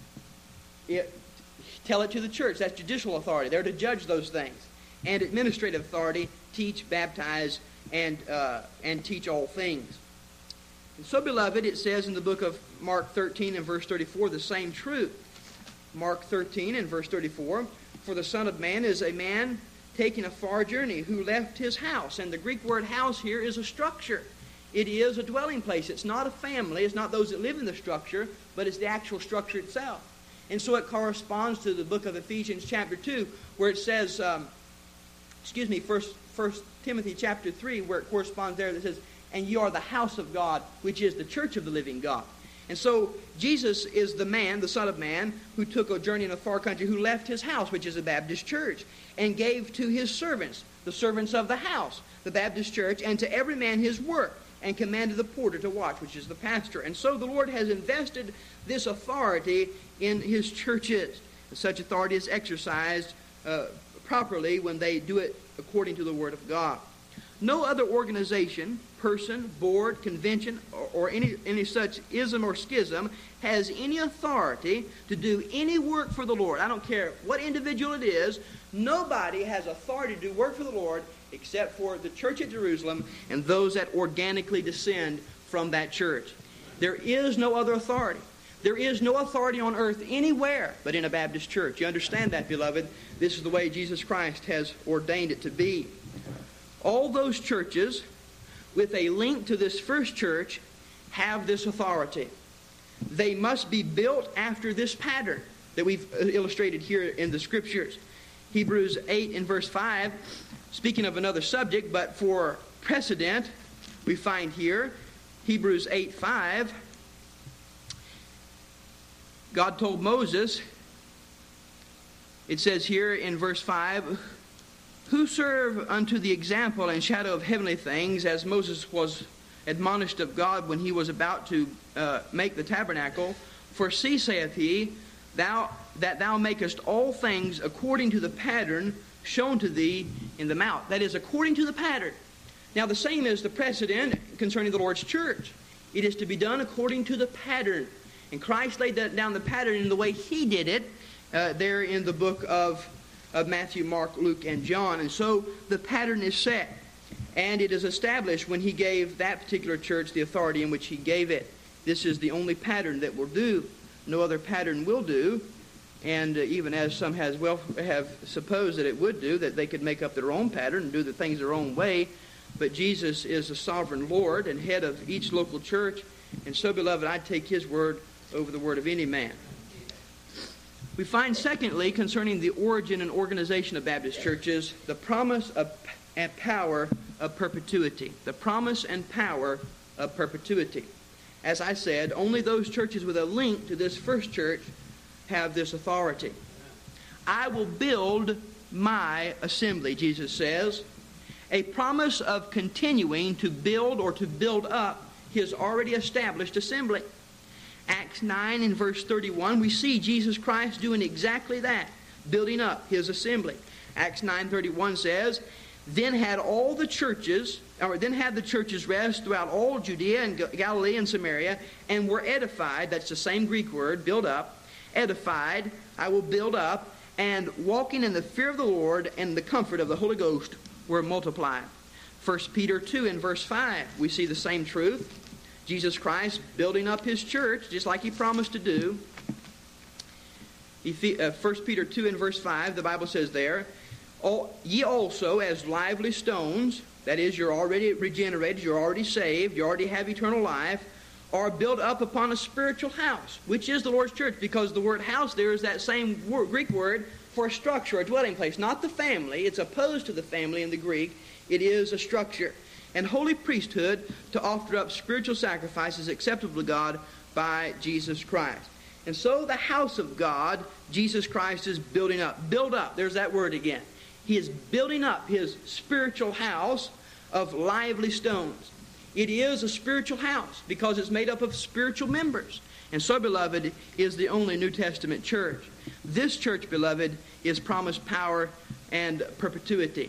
It, tell it to the church. That's judicial authority. They're to judge those things. And administrative authority, teach, baptize, and, uh, and teach all things. And so, beloved, it says in the book of Mark thirteen and verse thirty-four the same truth. Mark thirteen and verse thirty-four, for the Son of Man is a man taking a far journey who left his house. And the Greek word house here is a structure. It is a dwelling place. It's not a family. It's not those that live in the structure, but it's the actual structure itself. And so it corresponds to the book of Ephesians chapter two, where it says, um, excuse me, First, First Timothy chapter three, where it corresponds there that says, and you are the house of God, which is the church of the living God. And so Jesus is the man, the Son of Man, who took a journey in a far country, who left his house, which is a Baptist church, and gave to his servants, the servants of the house, the Baptist church, and to every man his work, and commanded the porter to watch, which is the pastor. And so the Lord has invested this authority in his churches. And such authority is exercised uh, properly when they do it according to the Word of God. no other organization, person, board, convention, or, or any, any such ism or schism has any authority to do any work for the Lord. I don't care what individual it is. Nobody has authority to do work for the Lord except for the church at Jerusalem and those that organically descend from that church. There is no other authority. There is no authority on earth anywhere but in a Baptist church. You understand that, beloved? This is the way Jesus Christ has ordained it to be. All those churches with a link to this first church have this authority. They must be built after this pattern that we've illustrated here in the Scriptures. Hebrews eight in verse five, speaking of another subject, but for precedent, we find here, Hebrews eight five, God told Moses, it says here in verse five, who serve unto the example and shadow of heavenly things, as Moses was admonished of God when he was about to uh, make the tabernacle. For see, saith he, thou that thou makest all things according to the pattern shown to thee in the mount. That is, according to the pattern. Now the same is the precedent concerning the Lord's church. It is to be done according to the pattern. And Christ laid that down the pattern in the way He did it uh, there in the book of, of Matthew, Mark, Luke, and John. And so the pattern is set. And it is established when He gave that particular church the authority in which He gave it. This is the only pattern that will do. No other pattern will do. And uh, even as some has well have supposed that it would do, that they could make up their own pattern and do the things their own way. But Jesus is the sovereign Lord and head of each local church. And so, beloved, I'd take His word over the word of any man. We find, secondly, concerning the origin and organization of Baptist churches, the promise of and power of perpetuity. The promise and power of perpetuity. As I said, only those churches with a link to this first church have this authority. I will build my assembly, Jesus says. A promise of continuing to build or to build up His already established assembly. Acts nine in verse thirty-one, we see Jesus Christ doing exactly that, building up His assembly. Acts nine thirty-one says, Then had all the churches, or then had the churches rest throughout all Judea and Galilee and Samaria, and were edified. That's the same Greek word, build up. Edified, I will build up, and walking in the fear of the Lord and the comfort of the Holy Ghost were multiplied. First Peter two in verse five, we see the same truth. Jesus Christ building up His church, just like He promised to do. First Peter two in verse five, the Bible says there, Ye also as lively stones, that is, you're already regenerated, you're already saved, you already have eternal life, are built up upon a spiritual house, which is the Lord's church, because the word house there is that same word, Greek word for a structure, a dwelling place, not the family. It's opposed to the family in the Greek. It is a structure. And holy priesthood to offer up spiritual sacrifices acceptable to God by Jesus Christ. And so the house of God, Jesus Christ is building up. Build up, there's that word again. He is building up His spiritual house of lively stones. It is a spiritual house because it's made up of spiritual members. And so, beloved, is the only New Testament church. This church, beloved, is promised power and perpetuity.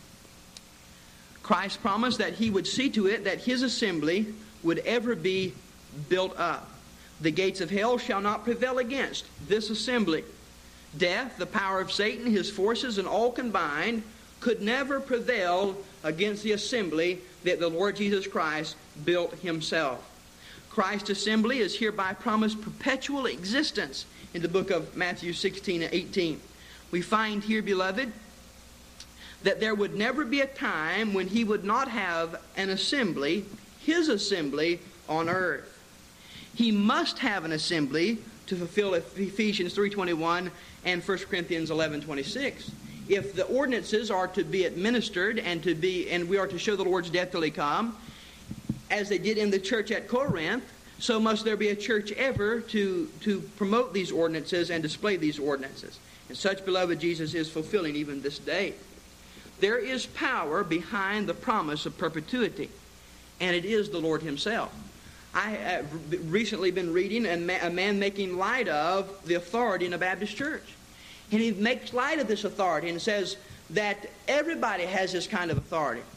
Christ promised that He would see to it that His assembly would ever be built up. The gates of hell shall not prevail against this assembly. Death, the power of Satan, his forces, and all combined, could never prevail against the assembly that the Lord Jesus Christ built Himself. Christ's assembly is hereby promised perpetual existence in the book of Matthew sixteen and eighteen. We find here, beloved, that there would never be a time when He would not have an assembly, His assembly, on earth. He must have an assembly to fulfill Ephesians three twenty-one and First Corinthians eleven twenty-six. If the ordinances are to be administered and to be, and we are to show the Lord's death till He come, as they did in the church at Corinth, so must there be a church ever to, to promote these ordinances and display these ordinances. And such, beloved, Jesus is fulfilling even this day. There is power behind the promise of perpetuity, and it is the Lord Himself. I have recently been reading a man making light of the authority in a Baptist church. And he makes light of this authority and says that everybody has this kind of authority.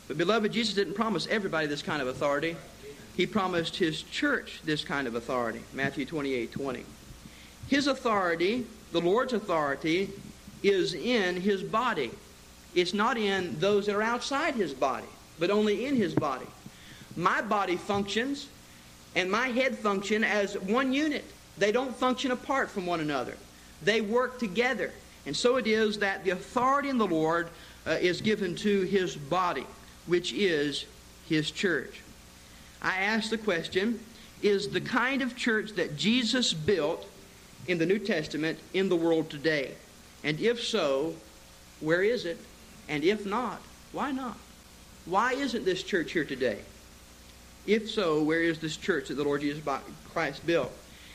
But beloved, Jesus didn't promise everybody this kind of authority. He promised his church this kind of authority. Matthew twenty-eight twenty. His authority, the Lord's authority, is in his body. It's not in those that are outside his body, but only in his body. My body functions and my head function as one unit. They don't function apart from one another. They work together. And so it is that the authority in the Lord uh, is given to his body, which is his church. I ask the question, is the kind of church that Jesus built in the New Testament in the world today? And if so, where is it? And if not, why not? Why isn't this church here today? If so, where is this church that the Lord Jesus Christ built?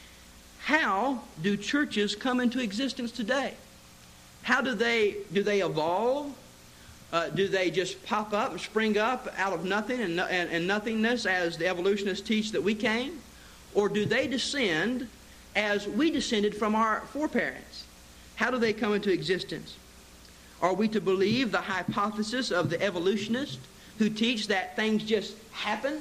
How do churches come into existence today? How do they do they evolve? Uh, do they just pop up and spring up out of nothing and, and, and nothingness as the evolutionists teach that we came? Or do they descend as we descended from our foreparents? How do they come into existence? Are we to believe the hypothesis of the evolutionists who teach that things just happened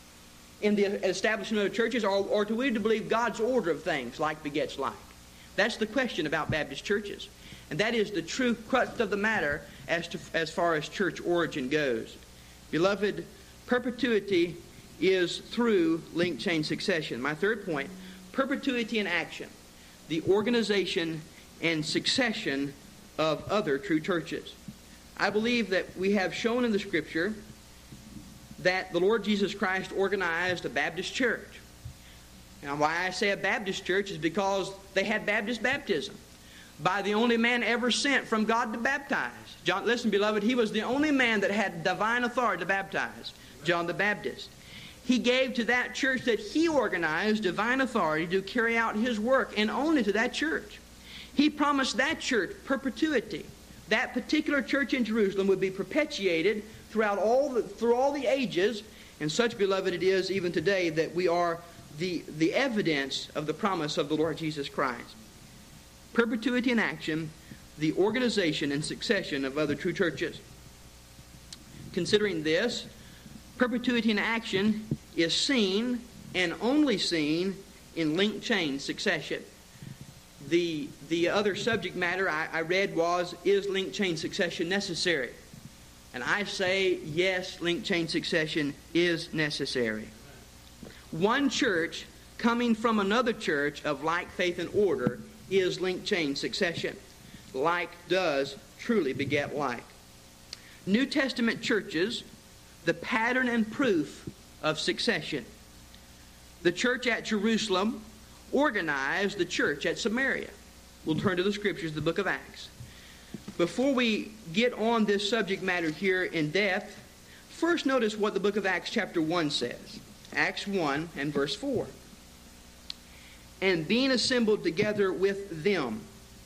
in the establishment of churches, or, or do we to believe God's order of things, like begets like? That's the question about Baptist churches. And that is the true crux of the matter as to, as far as church origin goes. Beloved, perpetuity is through link chain succession. My third point, perpetuity in action, the organization and succession of other true churches. I believe that we have shown in the Scripture that the Lord Jesus Christ organized a Baptist church. Now, why I say a Baptist church is because they had Baptist baptism by the only man ever sent from God to baptize. John, listen, beloved, he was the only man that had divine authority to baptize, John the Baptist. He gave to that church that he organized divine authority to carry out his work, and only to that church. He promised that church perpetuity. That particular church in Jerusalem would be perpetuated throughout all the, through all the ages, and such, beloved, it is even today that we are the, the evidence of the promise of the Lord Jesus Christ. Perpetuity in action, the organization and succession of other true churches. Considering this, perpetuity in action is seen and only seen in link chain succession. The, the other subject matter I, I read was, is link chain succession necessary? And I say, yes, link chain succession is necessary. One church coming from another church of like faith and order is link chain succession. Like does truly beget like. New Testament churches, the pattern and proof of succession. The church at Jerusalem organized the church at Samaria. We'll turn to the Scriptures, the book of Acts. Before we get on this subject matter here in depth, first notice what the book of Acts chapter one says. Acts one and verse four. And being assembled together with them.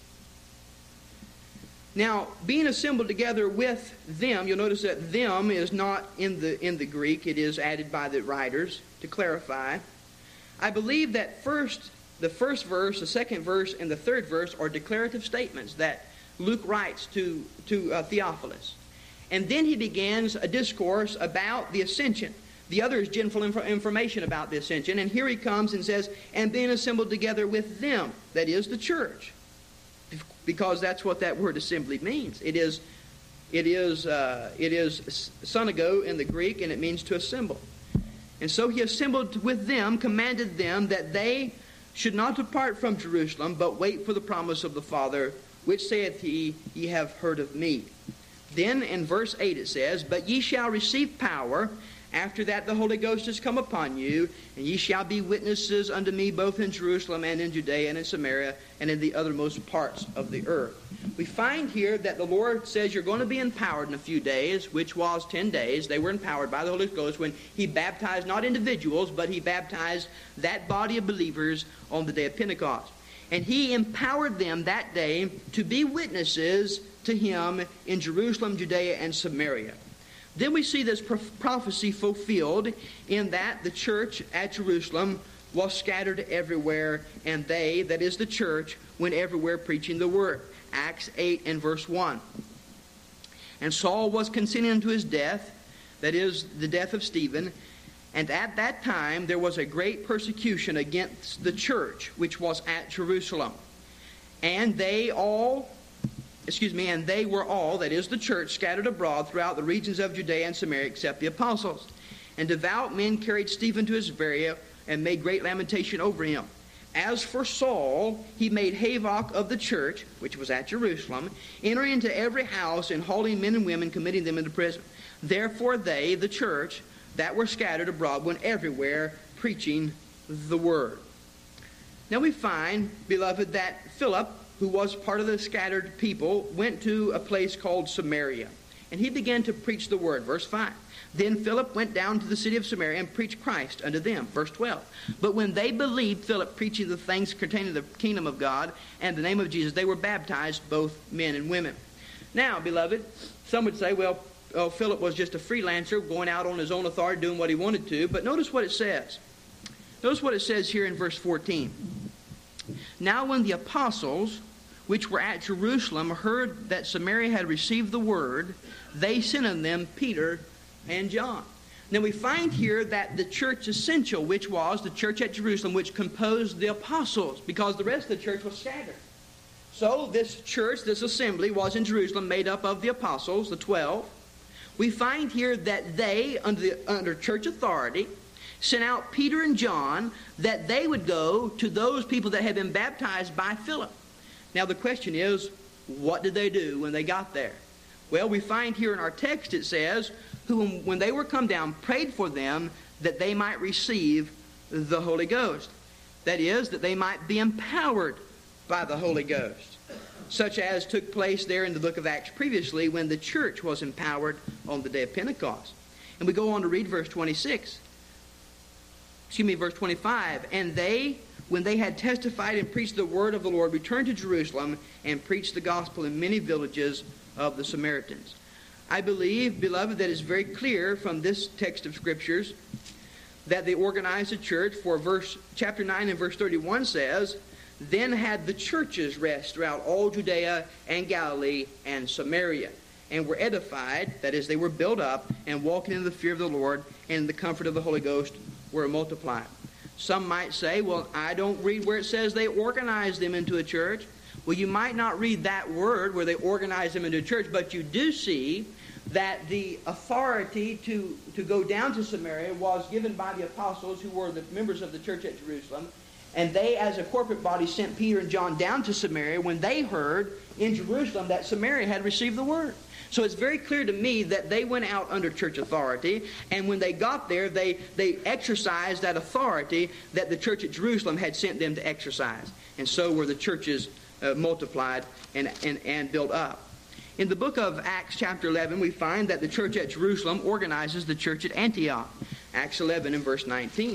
Now, being assembled together with them, you'll notice that them is not in the in the Greek. It is added by the writers to clarify. I believe that first, the first verse, the second verse, and the third verse are declarative statements that Luke writes to, to uh, Theophilus. And then he begins a discourse about the ascension. The other is general inf- information about the ascension. And here he comes and says, and being assembled together with them, that is the church. Because that's what that word assembly means. It is, it is, uh, it is synagogue in the Greek, and it means to assemble. And so he assembled with them, commanded them that they should not depart from Jerusalem, but wait for the promise of the Father, which saith he, ye have heard of me. Then in verse eight it says, but ye shall receive power, after that the Holy Ghost is come upon you, and ye shall be witnesses unto me both in Jerusalem and in Judea and in Samaria and in the uttermost parts of the earth. We find here that the Lord says you're going to be empowered in a few days, which was ten days. They were empowered by the Holy Ghost when he baptized not individuals, but he baptized that body of believers on the day of Pentecost. And he empowered them that day to be witnesses to him in Jerusalem, Judea, and Samaria. Then we see this prophecy fulfilled in that the church at Jerusalem was scattered everywhere, and they, that is the church, went everywhere preaching the word. Acts eight and verse one. And Saul was consenting unto his death. that is, the death of Stephen. And at that time there was a great persecution against the church, which was at Jerusalem. And they all, excuse me, and they were all, that is the church, scattered abroad throughout the regions of Judea and Samaria, except the apostles. And devout men carried Stephen to his burial and made great lamentation over him. As for Saul, he made havoc of the church, which was at Jerusalem, entering into every house and hauling men and women, committing them into prison. Therefore they, the church, that were scattered abroad, went everywhere preaching the word. Now we find, beloved, that Philip, who was part of the scattered people, went to a place called Samaria. And he began to preach the word. Verse five. Then Philip went down to the city of Samaria and preached Christ unto them. Verse twelve. But when they believed Philip preaching the things containing the kingdom of God and the name of Jesus, they were baptized, both men and women. Now, beloved, some would say, well, oh, Philip was just a freelancer going out on his own authority, doing what he wanted to. But notice what it says. Notice what it says here in verse fourteen. Now when the apostles, which were at Jerusalem, heard that Samaria had received the word, they sent unto them Peter and John. Now we find here that the church essential, which was the church at Jerusalem, which composed the apostles, because the rest of the church was scattered. So this church, this assembly, was in Jerusalem, made up of the apostles, the twelve. We find here that they, under, the, under church authority, sent out Peter and John, that they would go to those people that had been baptized by Philip. Now the question is, what did they do when they got there? Well, we find here in our text it says, who, when they were come down, prayed for them that they might receive the Holy Ghost. That is, that they might be empowered by the Holy Ghost, such as took place there in the book of Acts previously when the church was empowered on the day of Pentecost. And we go on to read verse twenty-six. Excuse me, verse twenty-five. And they, when they had testified and preached the word of the Lord, returned to Jerusalem and preached the gospel in many villages of the Samaritans. I believe, beloved, that it's very clear from this text of Scriptures that they organized a church, for verse chapter nine and verse thirty-one says, then had the churches rest throughout all Judea and Galilee and Samaria, and were edified, that is, they were built up, and walking in the fear of the Lord and in the comfort of the Holy Ghost were multiplied. Some might say, well, I don't read where it says they organized them into a church. Well, you might not read that word where they organized them into a church, but you do see that the authority to, to go down to Samaria was given by the apostles, who were the members of the church at Jerusalem. And they, as a corporate body, sent Peter and John down to Samaria when they heard in Jerusalem that Samaria had received the word. So it's very clear to me that they went out under church authority, and when they got there, they, they exercised that authority that the church at Jerusalem had sent them to exercise. And so were the churches uh, multiplied and, and, and built up. In the book of Acts chapter eleven, we find that the church at Jerusalem organizes the church at Antioch. Acts eleven and verse nineteen.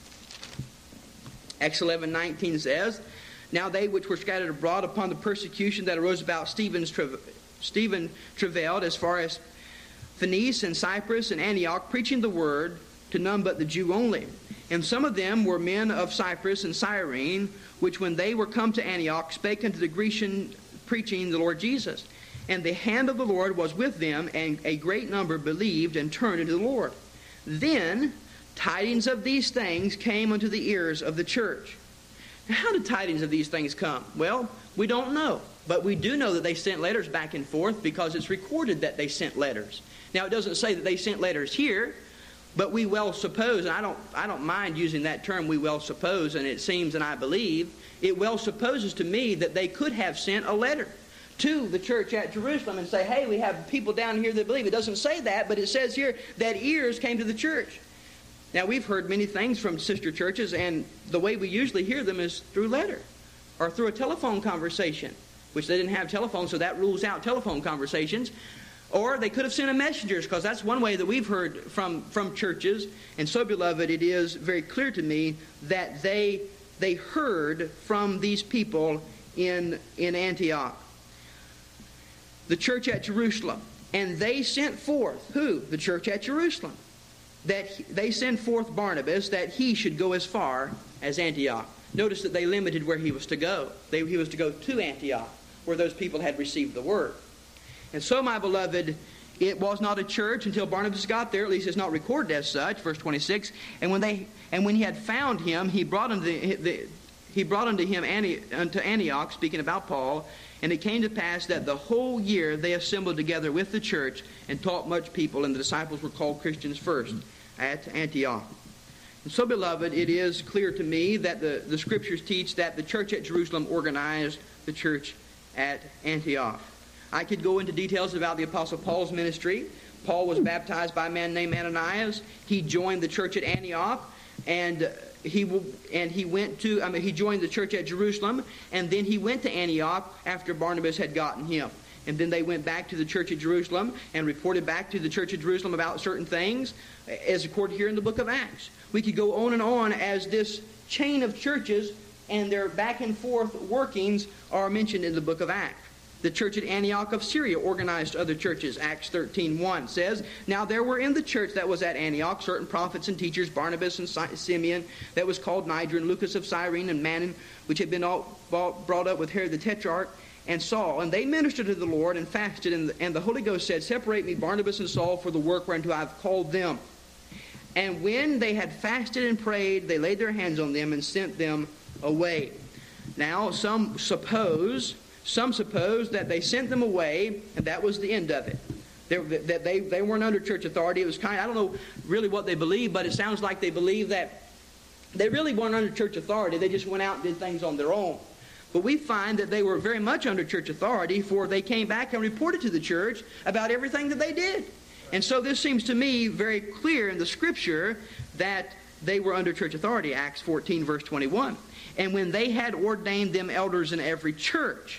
Acts eleven nineteen says, now they which were scattered abroad upon the persecution that arose about Stephen's tra- Stephen travailed as far as Phoenice and Cyprus and Antioch, preaching the word to none but the Jew only. And some of them were men of Cyprus and Cyrene, which when they were come to Antioch spake unto the Grecian, preaching the Lord Jesus. And the hand of the Lord was with them, and a great number believed and turned unto the Lord. Then tidings of these things came unto the ears of the church. Now, how did tidings of these things come? Well, we don't know. But we do know that they sent letters back and forth, because it's recorded that they sent letters. Now, it doesn't say that they sent letters here, but we well suppose, and I don't, I don't mind using that term, we well suppose, and it seems and I believe, it well supposes to me that they could have sent a letter to the church at Jerusalem and say, hey, we have people down here that believe. It doesn't say that, but it says here that ears came to the church. Now, we've heard many things from sister churches, and the way we usually hear them is through letter or through a telephone conversation, which they didn't have telephone, so that rules out telephone conversations. Or they could have sent a messengers, because that's one way that we've heard from, from churches. And so, beloved, it is very clear to me that they they heard from these people in, in Antioch. The church at Jerusalem. And they sent forth, who? The church at Jerusalem. That he, they sent forth Barnabas, that he should go as far as Antioch. Notice that they limited where he was to go. They, he was to go to Antioch, where those people had received the word. And so, my beloved, It was not a church until Barnabas got there. At least it's not recorded as such. Verse twenty-six. And when they and when he had found him, he brought unto the, the he brought unto him unto Antioch, speaking about Paul. And it came to pass that the whole year they assembled together with the church and taught much people, and the disciples were called Christians first at Antioch. And so, beloved, it is clear to me that the, the Scriptures teach that the church at Jerusalem organized the church at Antioch. I could go into details about the Apostle Paul's ministry. Paul was baptized by a man named Ananias. He joined the church at Antioch, and he and he went to. I mean, he joined the church at Jerusalem, and then he went to Antioch after Barnabas had gotten him. And then they went back to the church at Jerusalem and reported back to the church at Jerusalem about certain things, as recorded here in the book of Acts. We could go on and on as this chain of churches and their back and forth workings are mentioned in the book of Acts. The church at Antioch of Syria organized other churches. Acts thirteen one says, Now there were in the church that was at Antioch certain prophets and teachers, Barnabas and Simeon, that was called Niger, and Lucas of Cyrene, and Manon, which had been all brought up with Herod the Tetrarch, and Saul. And they ministered to the Lord and fasted, and the, and the Holy Ghost said, Separate me, Barnabas and Saul, for the work whereunto I have called them. And when they had fasted and prayed, they laid their hands on them and sent them away. Now, some suppose... Some suppose that they sent them away, and that was the end of it. They, that they, they weren't under church authority. It was kind of, I don't know really what they believe, but it sounds like they believe that they really weren't under church authority. They just went out and did things on their own. But we find that they were very much under church authority, for they came back and reported to the church about everything that they did. And so this seems to me very clear in the Scripture that they were under church authority, Acts fourteen, verse twenty-one. And when they had ordained them elders in every church.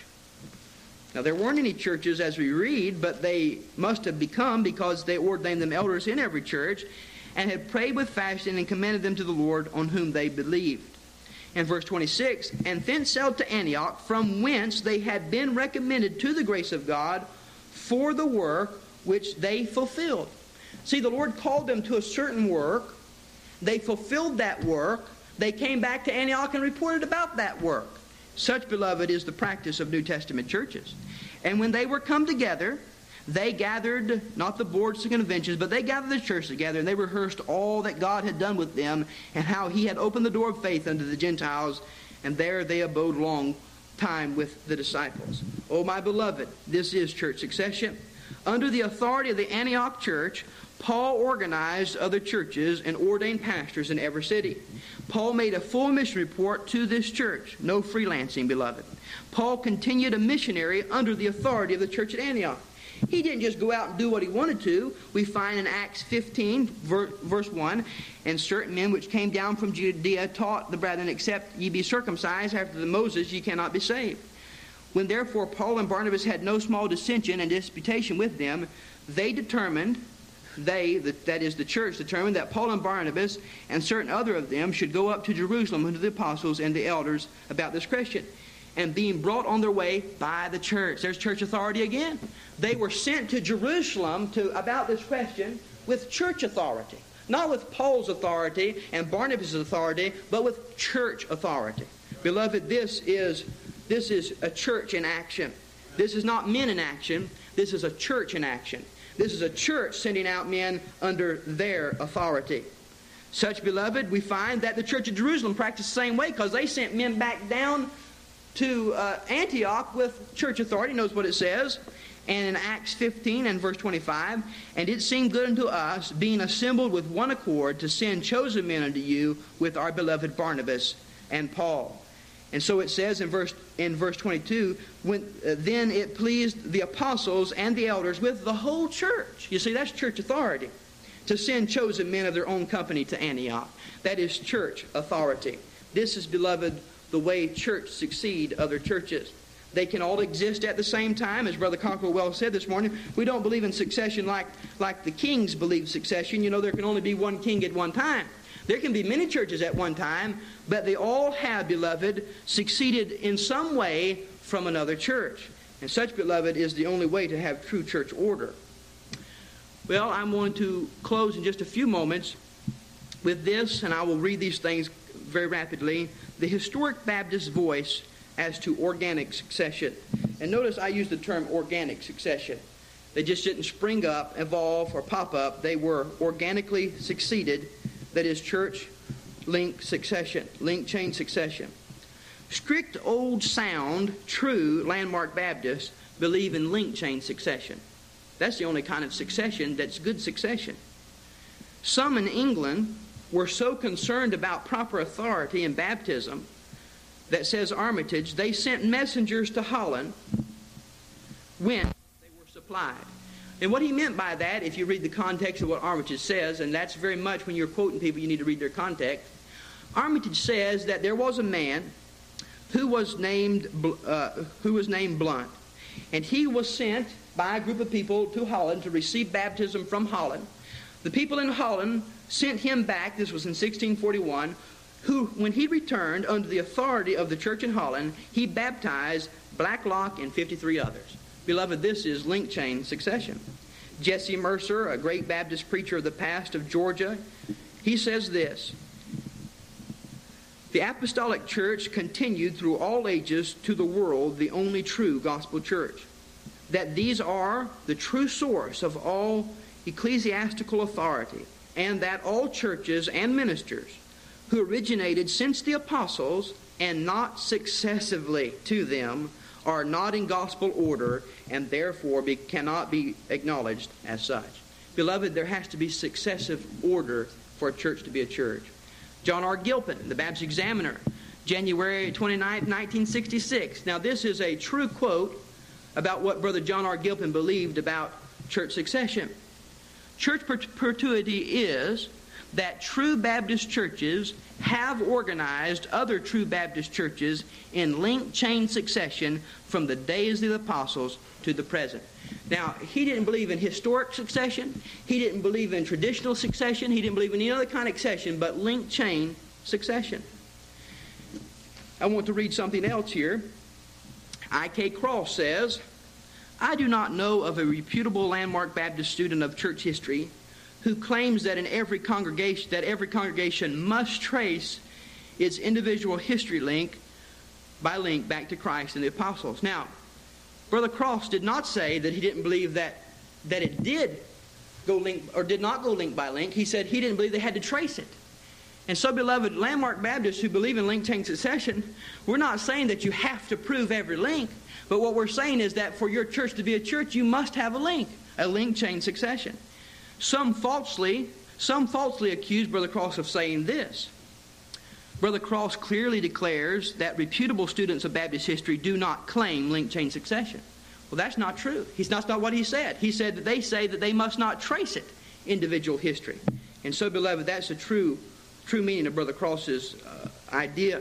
Now, there weren't any churches as we read, but they must have become because they ordained them elders in every church and had prayed with fasting and commended them to the Lord on whom they believed. And verse twenty-six, And thence sailed to Antioch, from whence they had been recommended to the grace of God for the work which they fulfilled. See, the Lord called them to a certain work. They fulfilled that work. They came back to Antioch and reported about that work. Such, beloved, is the practice of New Testament churches. And when they were come together, they gathered, not the boards of conventions, but they gathered the church together, and they rehearsed all that God had done with them, and how He had opened the door of faith unto the Gentiles, and there they abode long time with the disciples. Oh, my beloved, this is church succession. Under the authority of the Antioch church, Paul organized other churches and ordained pastors in every city. Paul made a full mission report to this church. No freelancing, beloved. Paul continued a missionary under the authority of the church at Antioch. He didn't just go out and do what he wanted to. We find in Acts fifteen, verse one, And certain men which came down from Judea taught the brethren, Except ye be circumcised after the Moses, ye cannot be saved. When therefore Paul and Barnabas had no small dissension and disputation with them, they determined, they, that is the church, determined that Paul and Barnabas and certain other of them should go up to Jerusalem unto the apostles and the elders about this question. And being brought on their way by the church. There's church authority again. They were sent to Jerusalem to about this question with church authority. Not with Paul's authority and Barnabas' authority, but with church authority. Beloved, this is, this is a church in action. This is not men in action. This is a church in action. This is a church sending out men under their authority. Such, beloved, we find that the church of Jerusalem practiced the same way, because they sent men back down to uh, Antioch with church authority. Notice what it says. And in Acts fifteen and verse twenty-five, And it seemed good unto us, being assembled with one accord, to send chosen men unto you with our beloved Barnabas and Paul. And so it says in verse in verse twenty-two, when, uh, Then it pleased the apostles and the elders with the whole church. You see, that's church authority. To send chosen men of their own company to Antioch. That is church authority. This is, beloved, the way church succeed other churches. They can all exist at the same time. As Brother Cockrell well said this morning, we don't believe in succession like, like the kings believe succession. You know, there can only be one king at one time. There can be many churches at one time, but they all have, beloved, succeeded in some way from another church. And such, beloved, is the only way to have true church order. Well, I'm going to close in just a few moments with this, and I will read these things very rapidly. The Historic Baptist Voice as to organic succession. And notice I use the term organic succession. They just didn't spring up, evolve, or pop up. They were organically succeeded. That is church link succession, link chain succession. Strict, old, sound, true Landmark Baptists believe in link chain succession. That's the only kind of succession that's good succession. Some in England were so concerned about proper authority in baptism that, says Armitage, they sent messengers to Holland when they were supplied. And what he meant by that, if you read the context of what Armitage says, and that's very much when you're quoting people, you need to read their context. Armitage says that there was a man who was named uh, who was named Blunt, and he was sent by a group of people to Holland to receive baptism from Holland. The people in Holland sent him back, this was in sixteen forty-one, who, when he returned under the authority of the church in Holland, he baptized Blacklock and fifty-three others. Beloved, this is link chain succession. Jesse Mercer, a great Baptist preacher of the past of Georgia, he says this: the apostolic church continued through all ages to the world the only true gospel church. That these are the true source of all ecclesiastical authority, and that all churches and ministers who originated since the apostles and not successively to them are not in gospel order and therefore be, cannot be acknowledged as such. Beloved, there has to be successive order for a church to be a church. John R. Gilpin, the Baptist Examiner, January twenty-ninth, nineteen sixty-six. Now this is a true quote about what Brother John R. Gilpin believed about church succession. Church perpetuity is that true Baptist churches have organized other true Baptist churches in link chain succession from the days of the apostles to the present. Now, he didn't believe in historic succession. He didn't believe in traditional succession. He didn't believe in any other kind of succession but link chain succession. I want to read something else here. I K Cross says, I do not know of a reputable Landmark Baptist student of church history who claims that in every congregation that every congregation must trace its individual history link by link back to Christ and the apostles. Now, Brother Cross did not say that he didn't believe that that it did go link or did not go link by link. He said he didn't believe they had to trace it. And so, beloved, Landmark Baptists who believe in link chain succession, we're not saying that you have to prove every link, but what we're saying is that for your church to be a church, you must have a link, a link chain succession. Some falsely, some falsely accuse Brother Cross of saying this. Brother Cross clearly declares that reputable students of Baptist history do not claim link chain succession. Well, that's not true. He's not, that's not what he said. He said that they say that they must not trace it, individual history. And so, beloved, that's the true, true meaning of Brother Cross's uh, idea.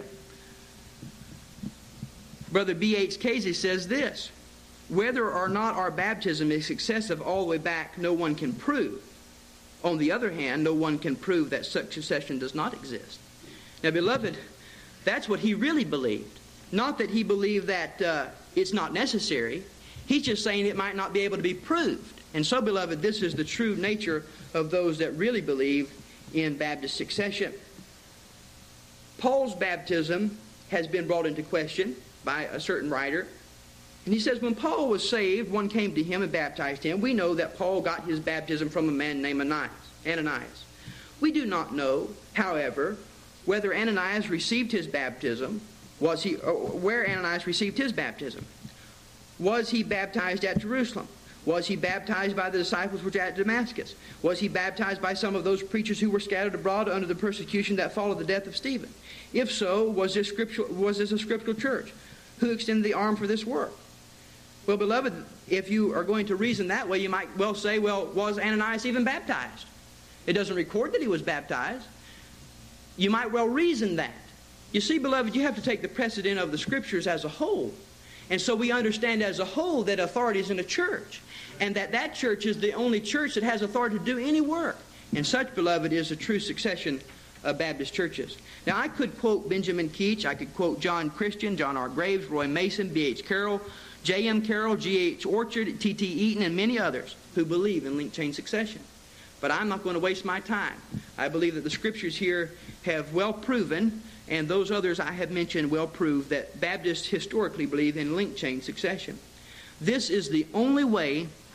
Brother B H Casey says this: whether or not our baptism is successive all the way back, no one can prove. On the other hand, no one can prove that such succession does not exist. Now, beloved, that's what he really believed. Not that he believed that uh, it's not necessary. He's just saying it might not be able to be proved. And so, beloved, this is the true nature of those that really believe in Baptist succession. Paul's baptism has been brought into question by a certain writer. And he says, when Paul was saved, one came to him and baptized him. We know that Paul got his baptism from a man named Ananias. We do not know, however, whether Ananias received his baptism, was he, or where Ananias received his baptism. Was he baptized at Jerusalem? Was he baptized by the disciples which were at Damascus? Was he baptized by some of those preachers who were scattered abroad under the persecution that followed the death of Stephen? If so, was this scriptural, was this a scriptural church? Who extended the arm for this work? Well, beloved, if you are going to reason that way, you might well say, well, was Ananias even baptized? It doesn't record that he was baptized. You might well reason that. You see, beloved, you have to take the precedent of the Scriptures as a whole. And so we understand as a whole that authority is in a church, and that that church is the only church that has authority to do any work. And such, beloved, is a true succession of Baptist churches. Now, I could quote Benjamin Keach, I could quote John Christian, John R. Graves, Roy Mason, B H Carroll, J M Carroll, G H Orchard, T T Eaton, and many others who believe in link chain succession. But I'm not going to waste my time. I believe that the Scriptures here have well proven, and those others I have mentioned well prove, that Baptists historically believe in link chain succession. This is the only way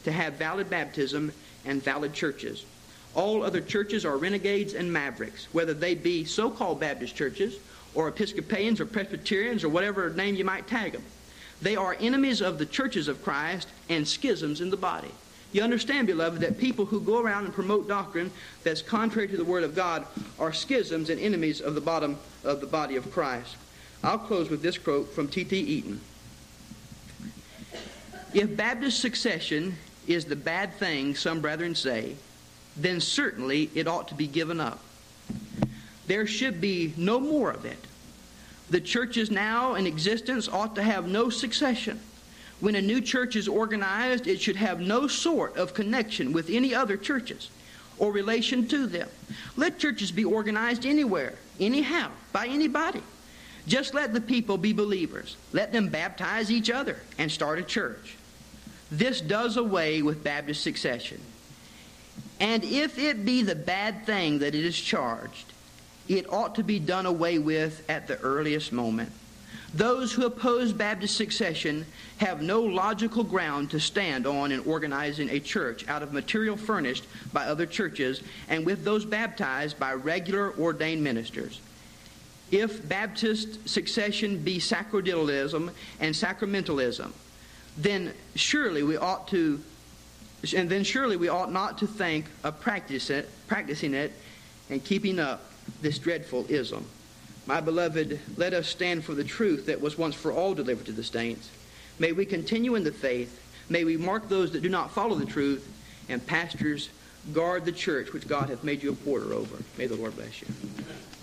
to have valid baptism and valid churches. All other churches are renegades and mavericks, whether they be so-called Baptist churches or Episcopalians or Presbyterians or whatever name you might tag them. They are enemies of the churches of Christ and schisms in the body. You understand, beloved, that people who go around and promote doctrine that's contrary to the Word of God are schisms and enemies of the bottom of the body of Christ. I'll close with this quote from T T Eaton. If Baptist succession is the bad thing some brethren say, then certainly it ought to be given up. There should be no more of it. The churches now in existence ought to have no succession. When a new church is organized, it should have no sort of connection with any other churches or relation to them. Let churches be organized anywhere, anyhow, by anybody. Just let the people be believers. Let them baptize each other and start a church. This does away with Baptist succession. And if it be the bad thing that it is charged, it ought to be done away with at the earliest moment. Those who oppose Baptist succession have no logical ground to stand on in organizing a church out of material furnished by other churches and with those baptized by regular ordained ministers. If Baptist succession be sacerdotalism and sacramentalism, then surely we ought to, and then surely we ought not to think of practice it, practicing it and keeping up this dreadful ism. My beloved, let us stand for the truth that was once for all delivered to the saints. May we continue in the faith. May we mark those that do not follow the truth. And pastors, guard the church which God hath made you a porter over. May the Lord bless you.